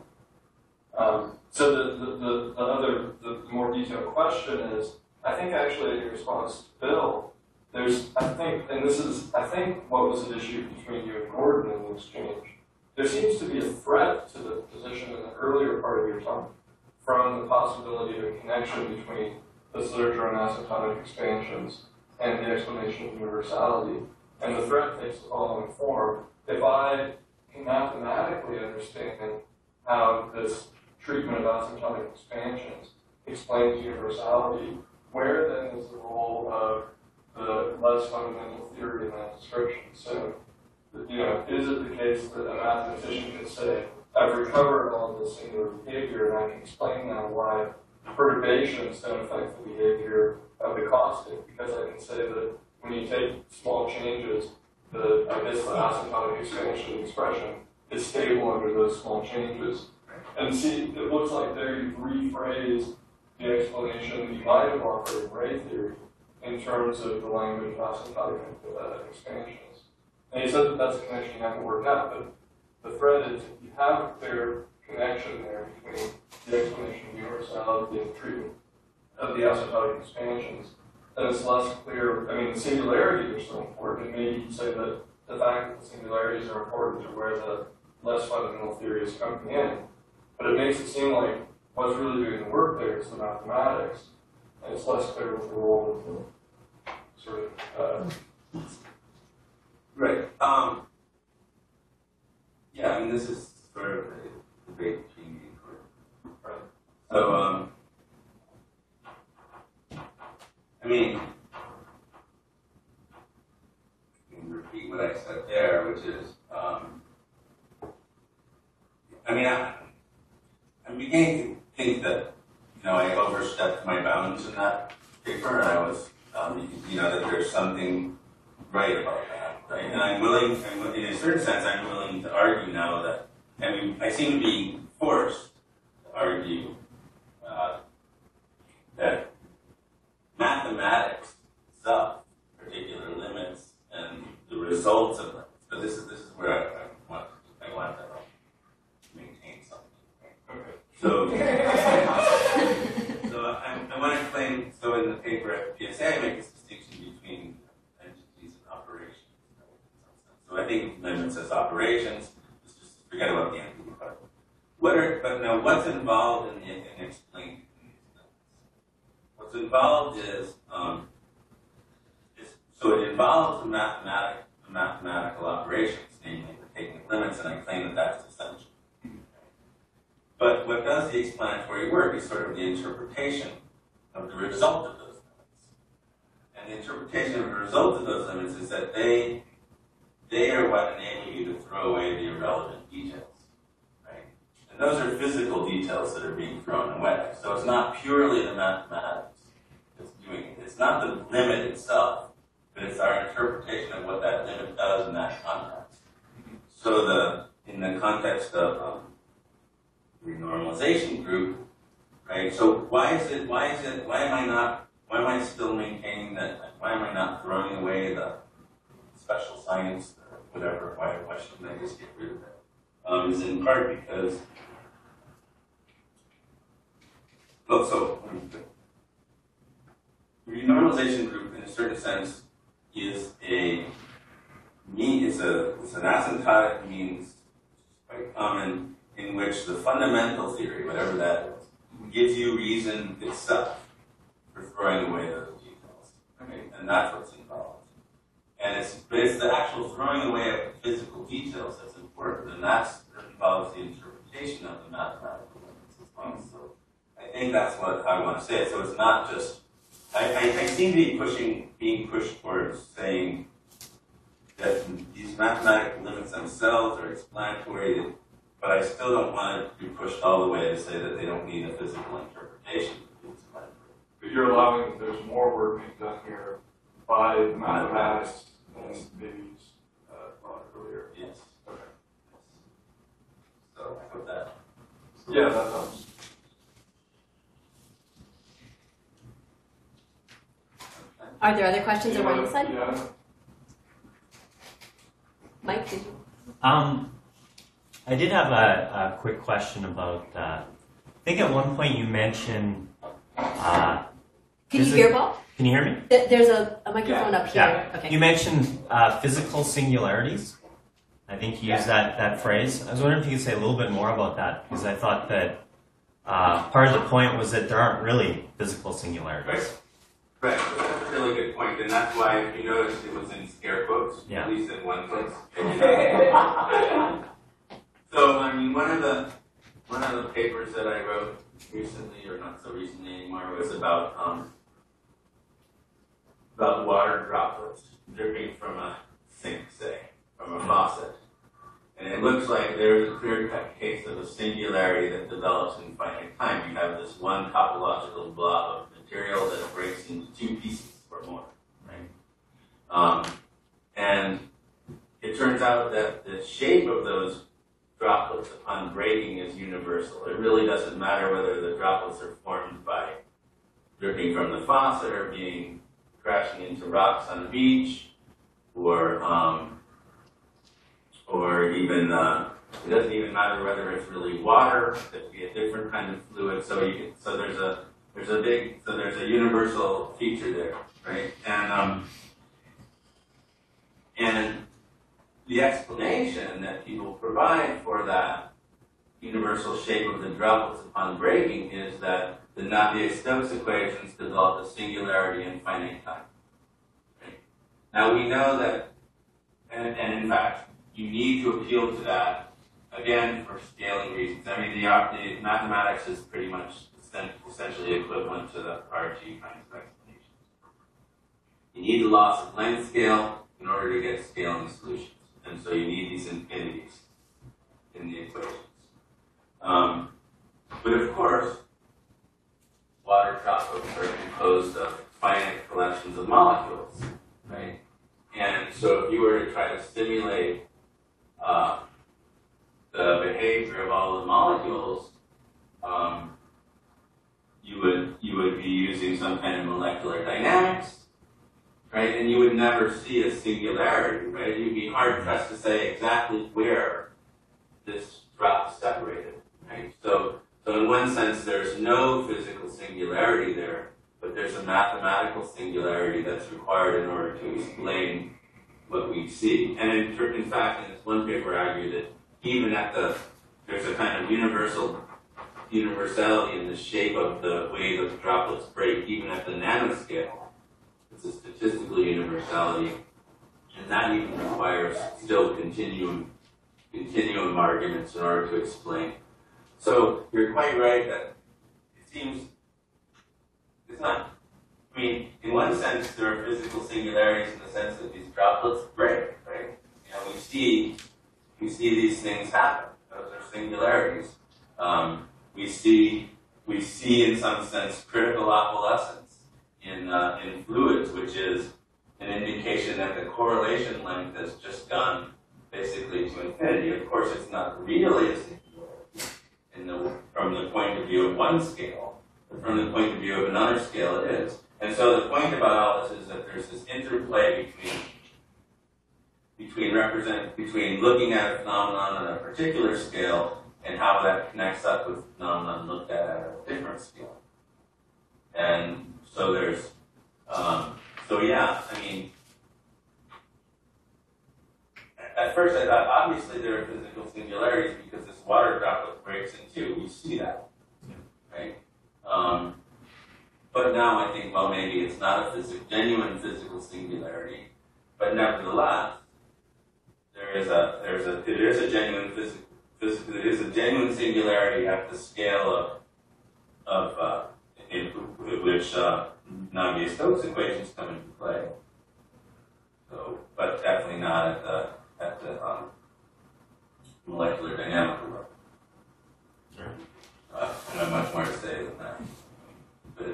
Um, so the, the, the, the other, the more detailed question is, I think actually in response to Bill, there's, I think, and this is, I think what was at issue between you and Gordon in the exchange, there seems to be a threat to the position in the earlier part of your talk from the possibility of a connection between this literature on asymptotic expansions and the explanation of universality. And the threat takes the following form. If I can mathematically understand how this treatment of asymptotic expansions explains universality, where then is the role of the less fundamental theory in that description? So, you know, is it the case that a mathematician could say, I've recovered all of this singular behavior and I can explain now why perturbations don't affect the behavior of the caustic, because I can say that when you take small changes, the, I guess the asymptotic expansion expression is stable under those small changes. And see, it looks like there you've rephrased the explanation that you might have offered in ray theory in terms of the language of asymptotic uh, expansions. And he said that that's a connection you haven't worked out, but the thread is if you have a clear connection there between the explanation of universality and treatment of the asymptotic expansions, then it's less clear. I mean, the singularities are so important, and maybe you'd say that the fact that the singularities are important to where the less fundamental theory is coming in. But it makes it seem like what's really doing the work there is the mathematics, and it's less clear what the role of the sort of uh, Right. Um, yeah, I mean, this is sort of a debate between me and Gordon. Right. So, um, I mean, I can repeat what I said there, which is, um, I mean, I, I'm beginning to think that, you know, I overstepped my bounds in that paper, and I was, um, you know, that there's something right about that, right? And I'm willing, I'm, in a certain sense, I'm willing to argue now that, I mean, I seem to be forced to argue uh, that mathematics itself, particular limits, and the results of limits, but this is this is where I, I want I want to maintain something. Right? Okay. So, so I, I want to claim. So in the paper at P S A, I make this distinction between entities and operations. So I think limits as operations. Let's just forget about the entity part. What are but now what's involved in the in explaining these limits? What's involved is um, is so it involves a mathematic a mathematical operations, namely the taking of limits, and I claim that that's essential. But what does the explanatory work is sort of the interpretation of the result of those limits. And the interpretation of the result of those limits is that they they are what enable you to throw away the irrelevant details. Right? And those are physical details that are being thrown away. So it's not purely the mathematics that's doing it. It's not the limit itself, but it's our interpretation of what that limit does in that context. So the in the context of um, renormalization group, right? So why is it, why is it, why am I not, why am I still maintaining that, why am I not throwing away the special science or whatever, why, why shouldn't I just get rid of it? Um, is in part because, well, so, the renormalization group in a certain sense is a, mean, is a, is an asymptotic means, quite common, in which the fundamental theory, whatever that is, gives you reason itself for throwing away those details. Okay? And that's what's involved. And it's, but it's the actual throwing away of the physical details that's important, and that's, that involves the interpretation of the mathematical limits as well. So I think that's what I want to say. So it's not just, I, I, I seem to be pushing, being pushed towards saying that these mathematical limits themselves are explanatory but I still don't want it to be pushed all the way to say that they don't need a physical interpretation. But you're allowing, there's more work being done here by the mathematics than maybe uh, thought earlier. Yes. Okay. So I hope that. Yeah, that helps. Are there other questions on Wayne's side? Yeah. Mike, did you? Um, I did have a, a quick question about, uh, I think at one point you mentioned, uh, Can you Is it- hear Bob? can you hear me? Th- There's a, a microphone up here. Yeah. Okay. You mentioned uh, physical singularities. I think you used that, that phrase. I was wondering if you could say a little bit more about that, because I thought that uh, part of the point was that there aren't really physical singularities. Right, so that's a really good point, and that's why if you notice it was in scare quotes, Yeah. at least in one place. So, I mean, one of the one of the papers that I wrote recently, or not so recently anymore, was about um, about water droplets dripping from a sink, say, from a faucet. And it looks like there's a clear-cut case of a singularity that develops in finite time. You have this one topological blob of material that breaks into two pieces or more. Right? Um, and it turns out that the shape of those droplets upon breaking is universal. It really doesn't matter whether the droplets are formed by dripping from the faucet or being crashing into rocks on a beach, or um, or even uh, it doesn't even matter whether it's really water. It could be a different kind of fluid. So you can, so there's a there's a big so there's a universal feature there, right? And um, and the explanation that people provide for that universal shape of the droplets upon breaking is that the Navier-Stokes equations develop a singularity in finite time. Right? Now we know that, and, and in fact, you need to appeal to that, again, for scaling reasons. I mean, the, the mathematics is pretty much essentially equivalent to the R G kinds of explanations. You need the loss of length scale in order to get scaling solutions. And so you need these infinities in the equations. Um, but of course, water droplets are composed of finite collections of molecules, right? And so if you were to try to simulate uh, the behavior of all the molecules, um, you would you would be using some kind of molecular dynamics, right? And you would never see a singularity, right? You'd be hard pressed to say exactly where this drop separated, right? So, so in one sense, there's no physical singularity there, but there's a mathematical singularity that's required in order to explain what we see. And in, in fact, in this one paper, I argue that even at the, there's a kind of universal universality in the shape of the way the droplets break, even at the nanoscale. It's a statistical universality, and that even requires still continuum, continuum arguments in order to explain. So you're quite right that it seems it's not. I mean, in one sense, there are physical singularities in the sense that these droplets break, right? You know, we see we see these things happen. Those are singularities. Um, we see we see in some sense critical opalescence in uh, in fluids, which is an indication that the correlation length has just gone basically to infinity. Of course, it's not really a singularity in the, from the point of view of one scale, but from the point of view of another scale, it is. And so the point about all this is that there's this interplay between between represent between looking at a phenomenon on a particular scale and how that connects up with phenomenon looked at at a different scale. And so there's um, so yeah, I mean, at first I thought obviously there are physical singularities because this water droplet breaks in two. We see that, right? Um, but now I think, well, maybe it's not a phys- genuine physical singularity, but nevertheless, there is a there's a there is a genuine physical physical there is a genuine singularity at the scale of of uh, in, in which uh, Navier-Stokes equations come into play. So, but definitely not at the at the um, molecular dynamical level.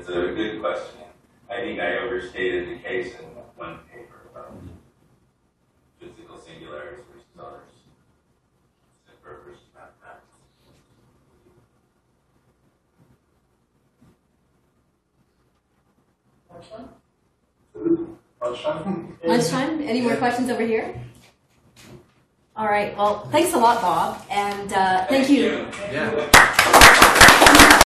It's a good question. I think I overstated the case in one paper about physical singularities versus others. Versus mathematics. Lunchtime? Lunchtime? Any more questions over here? All right. Well, thanks a lot, Bob, and uh, thank you. you. Yeah.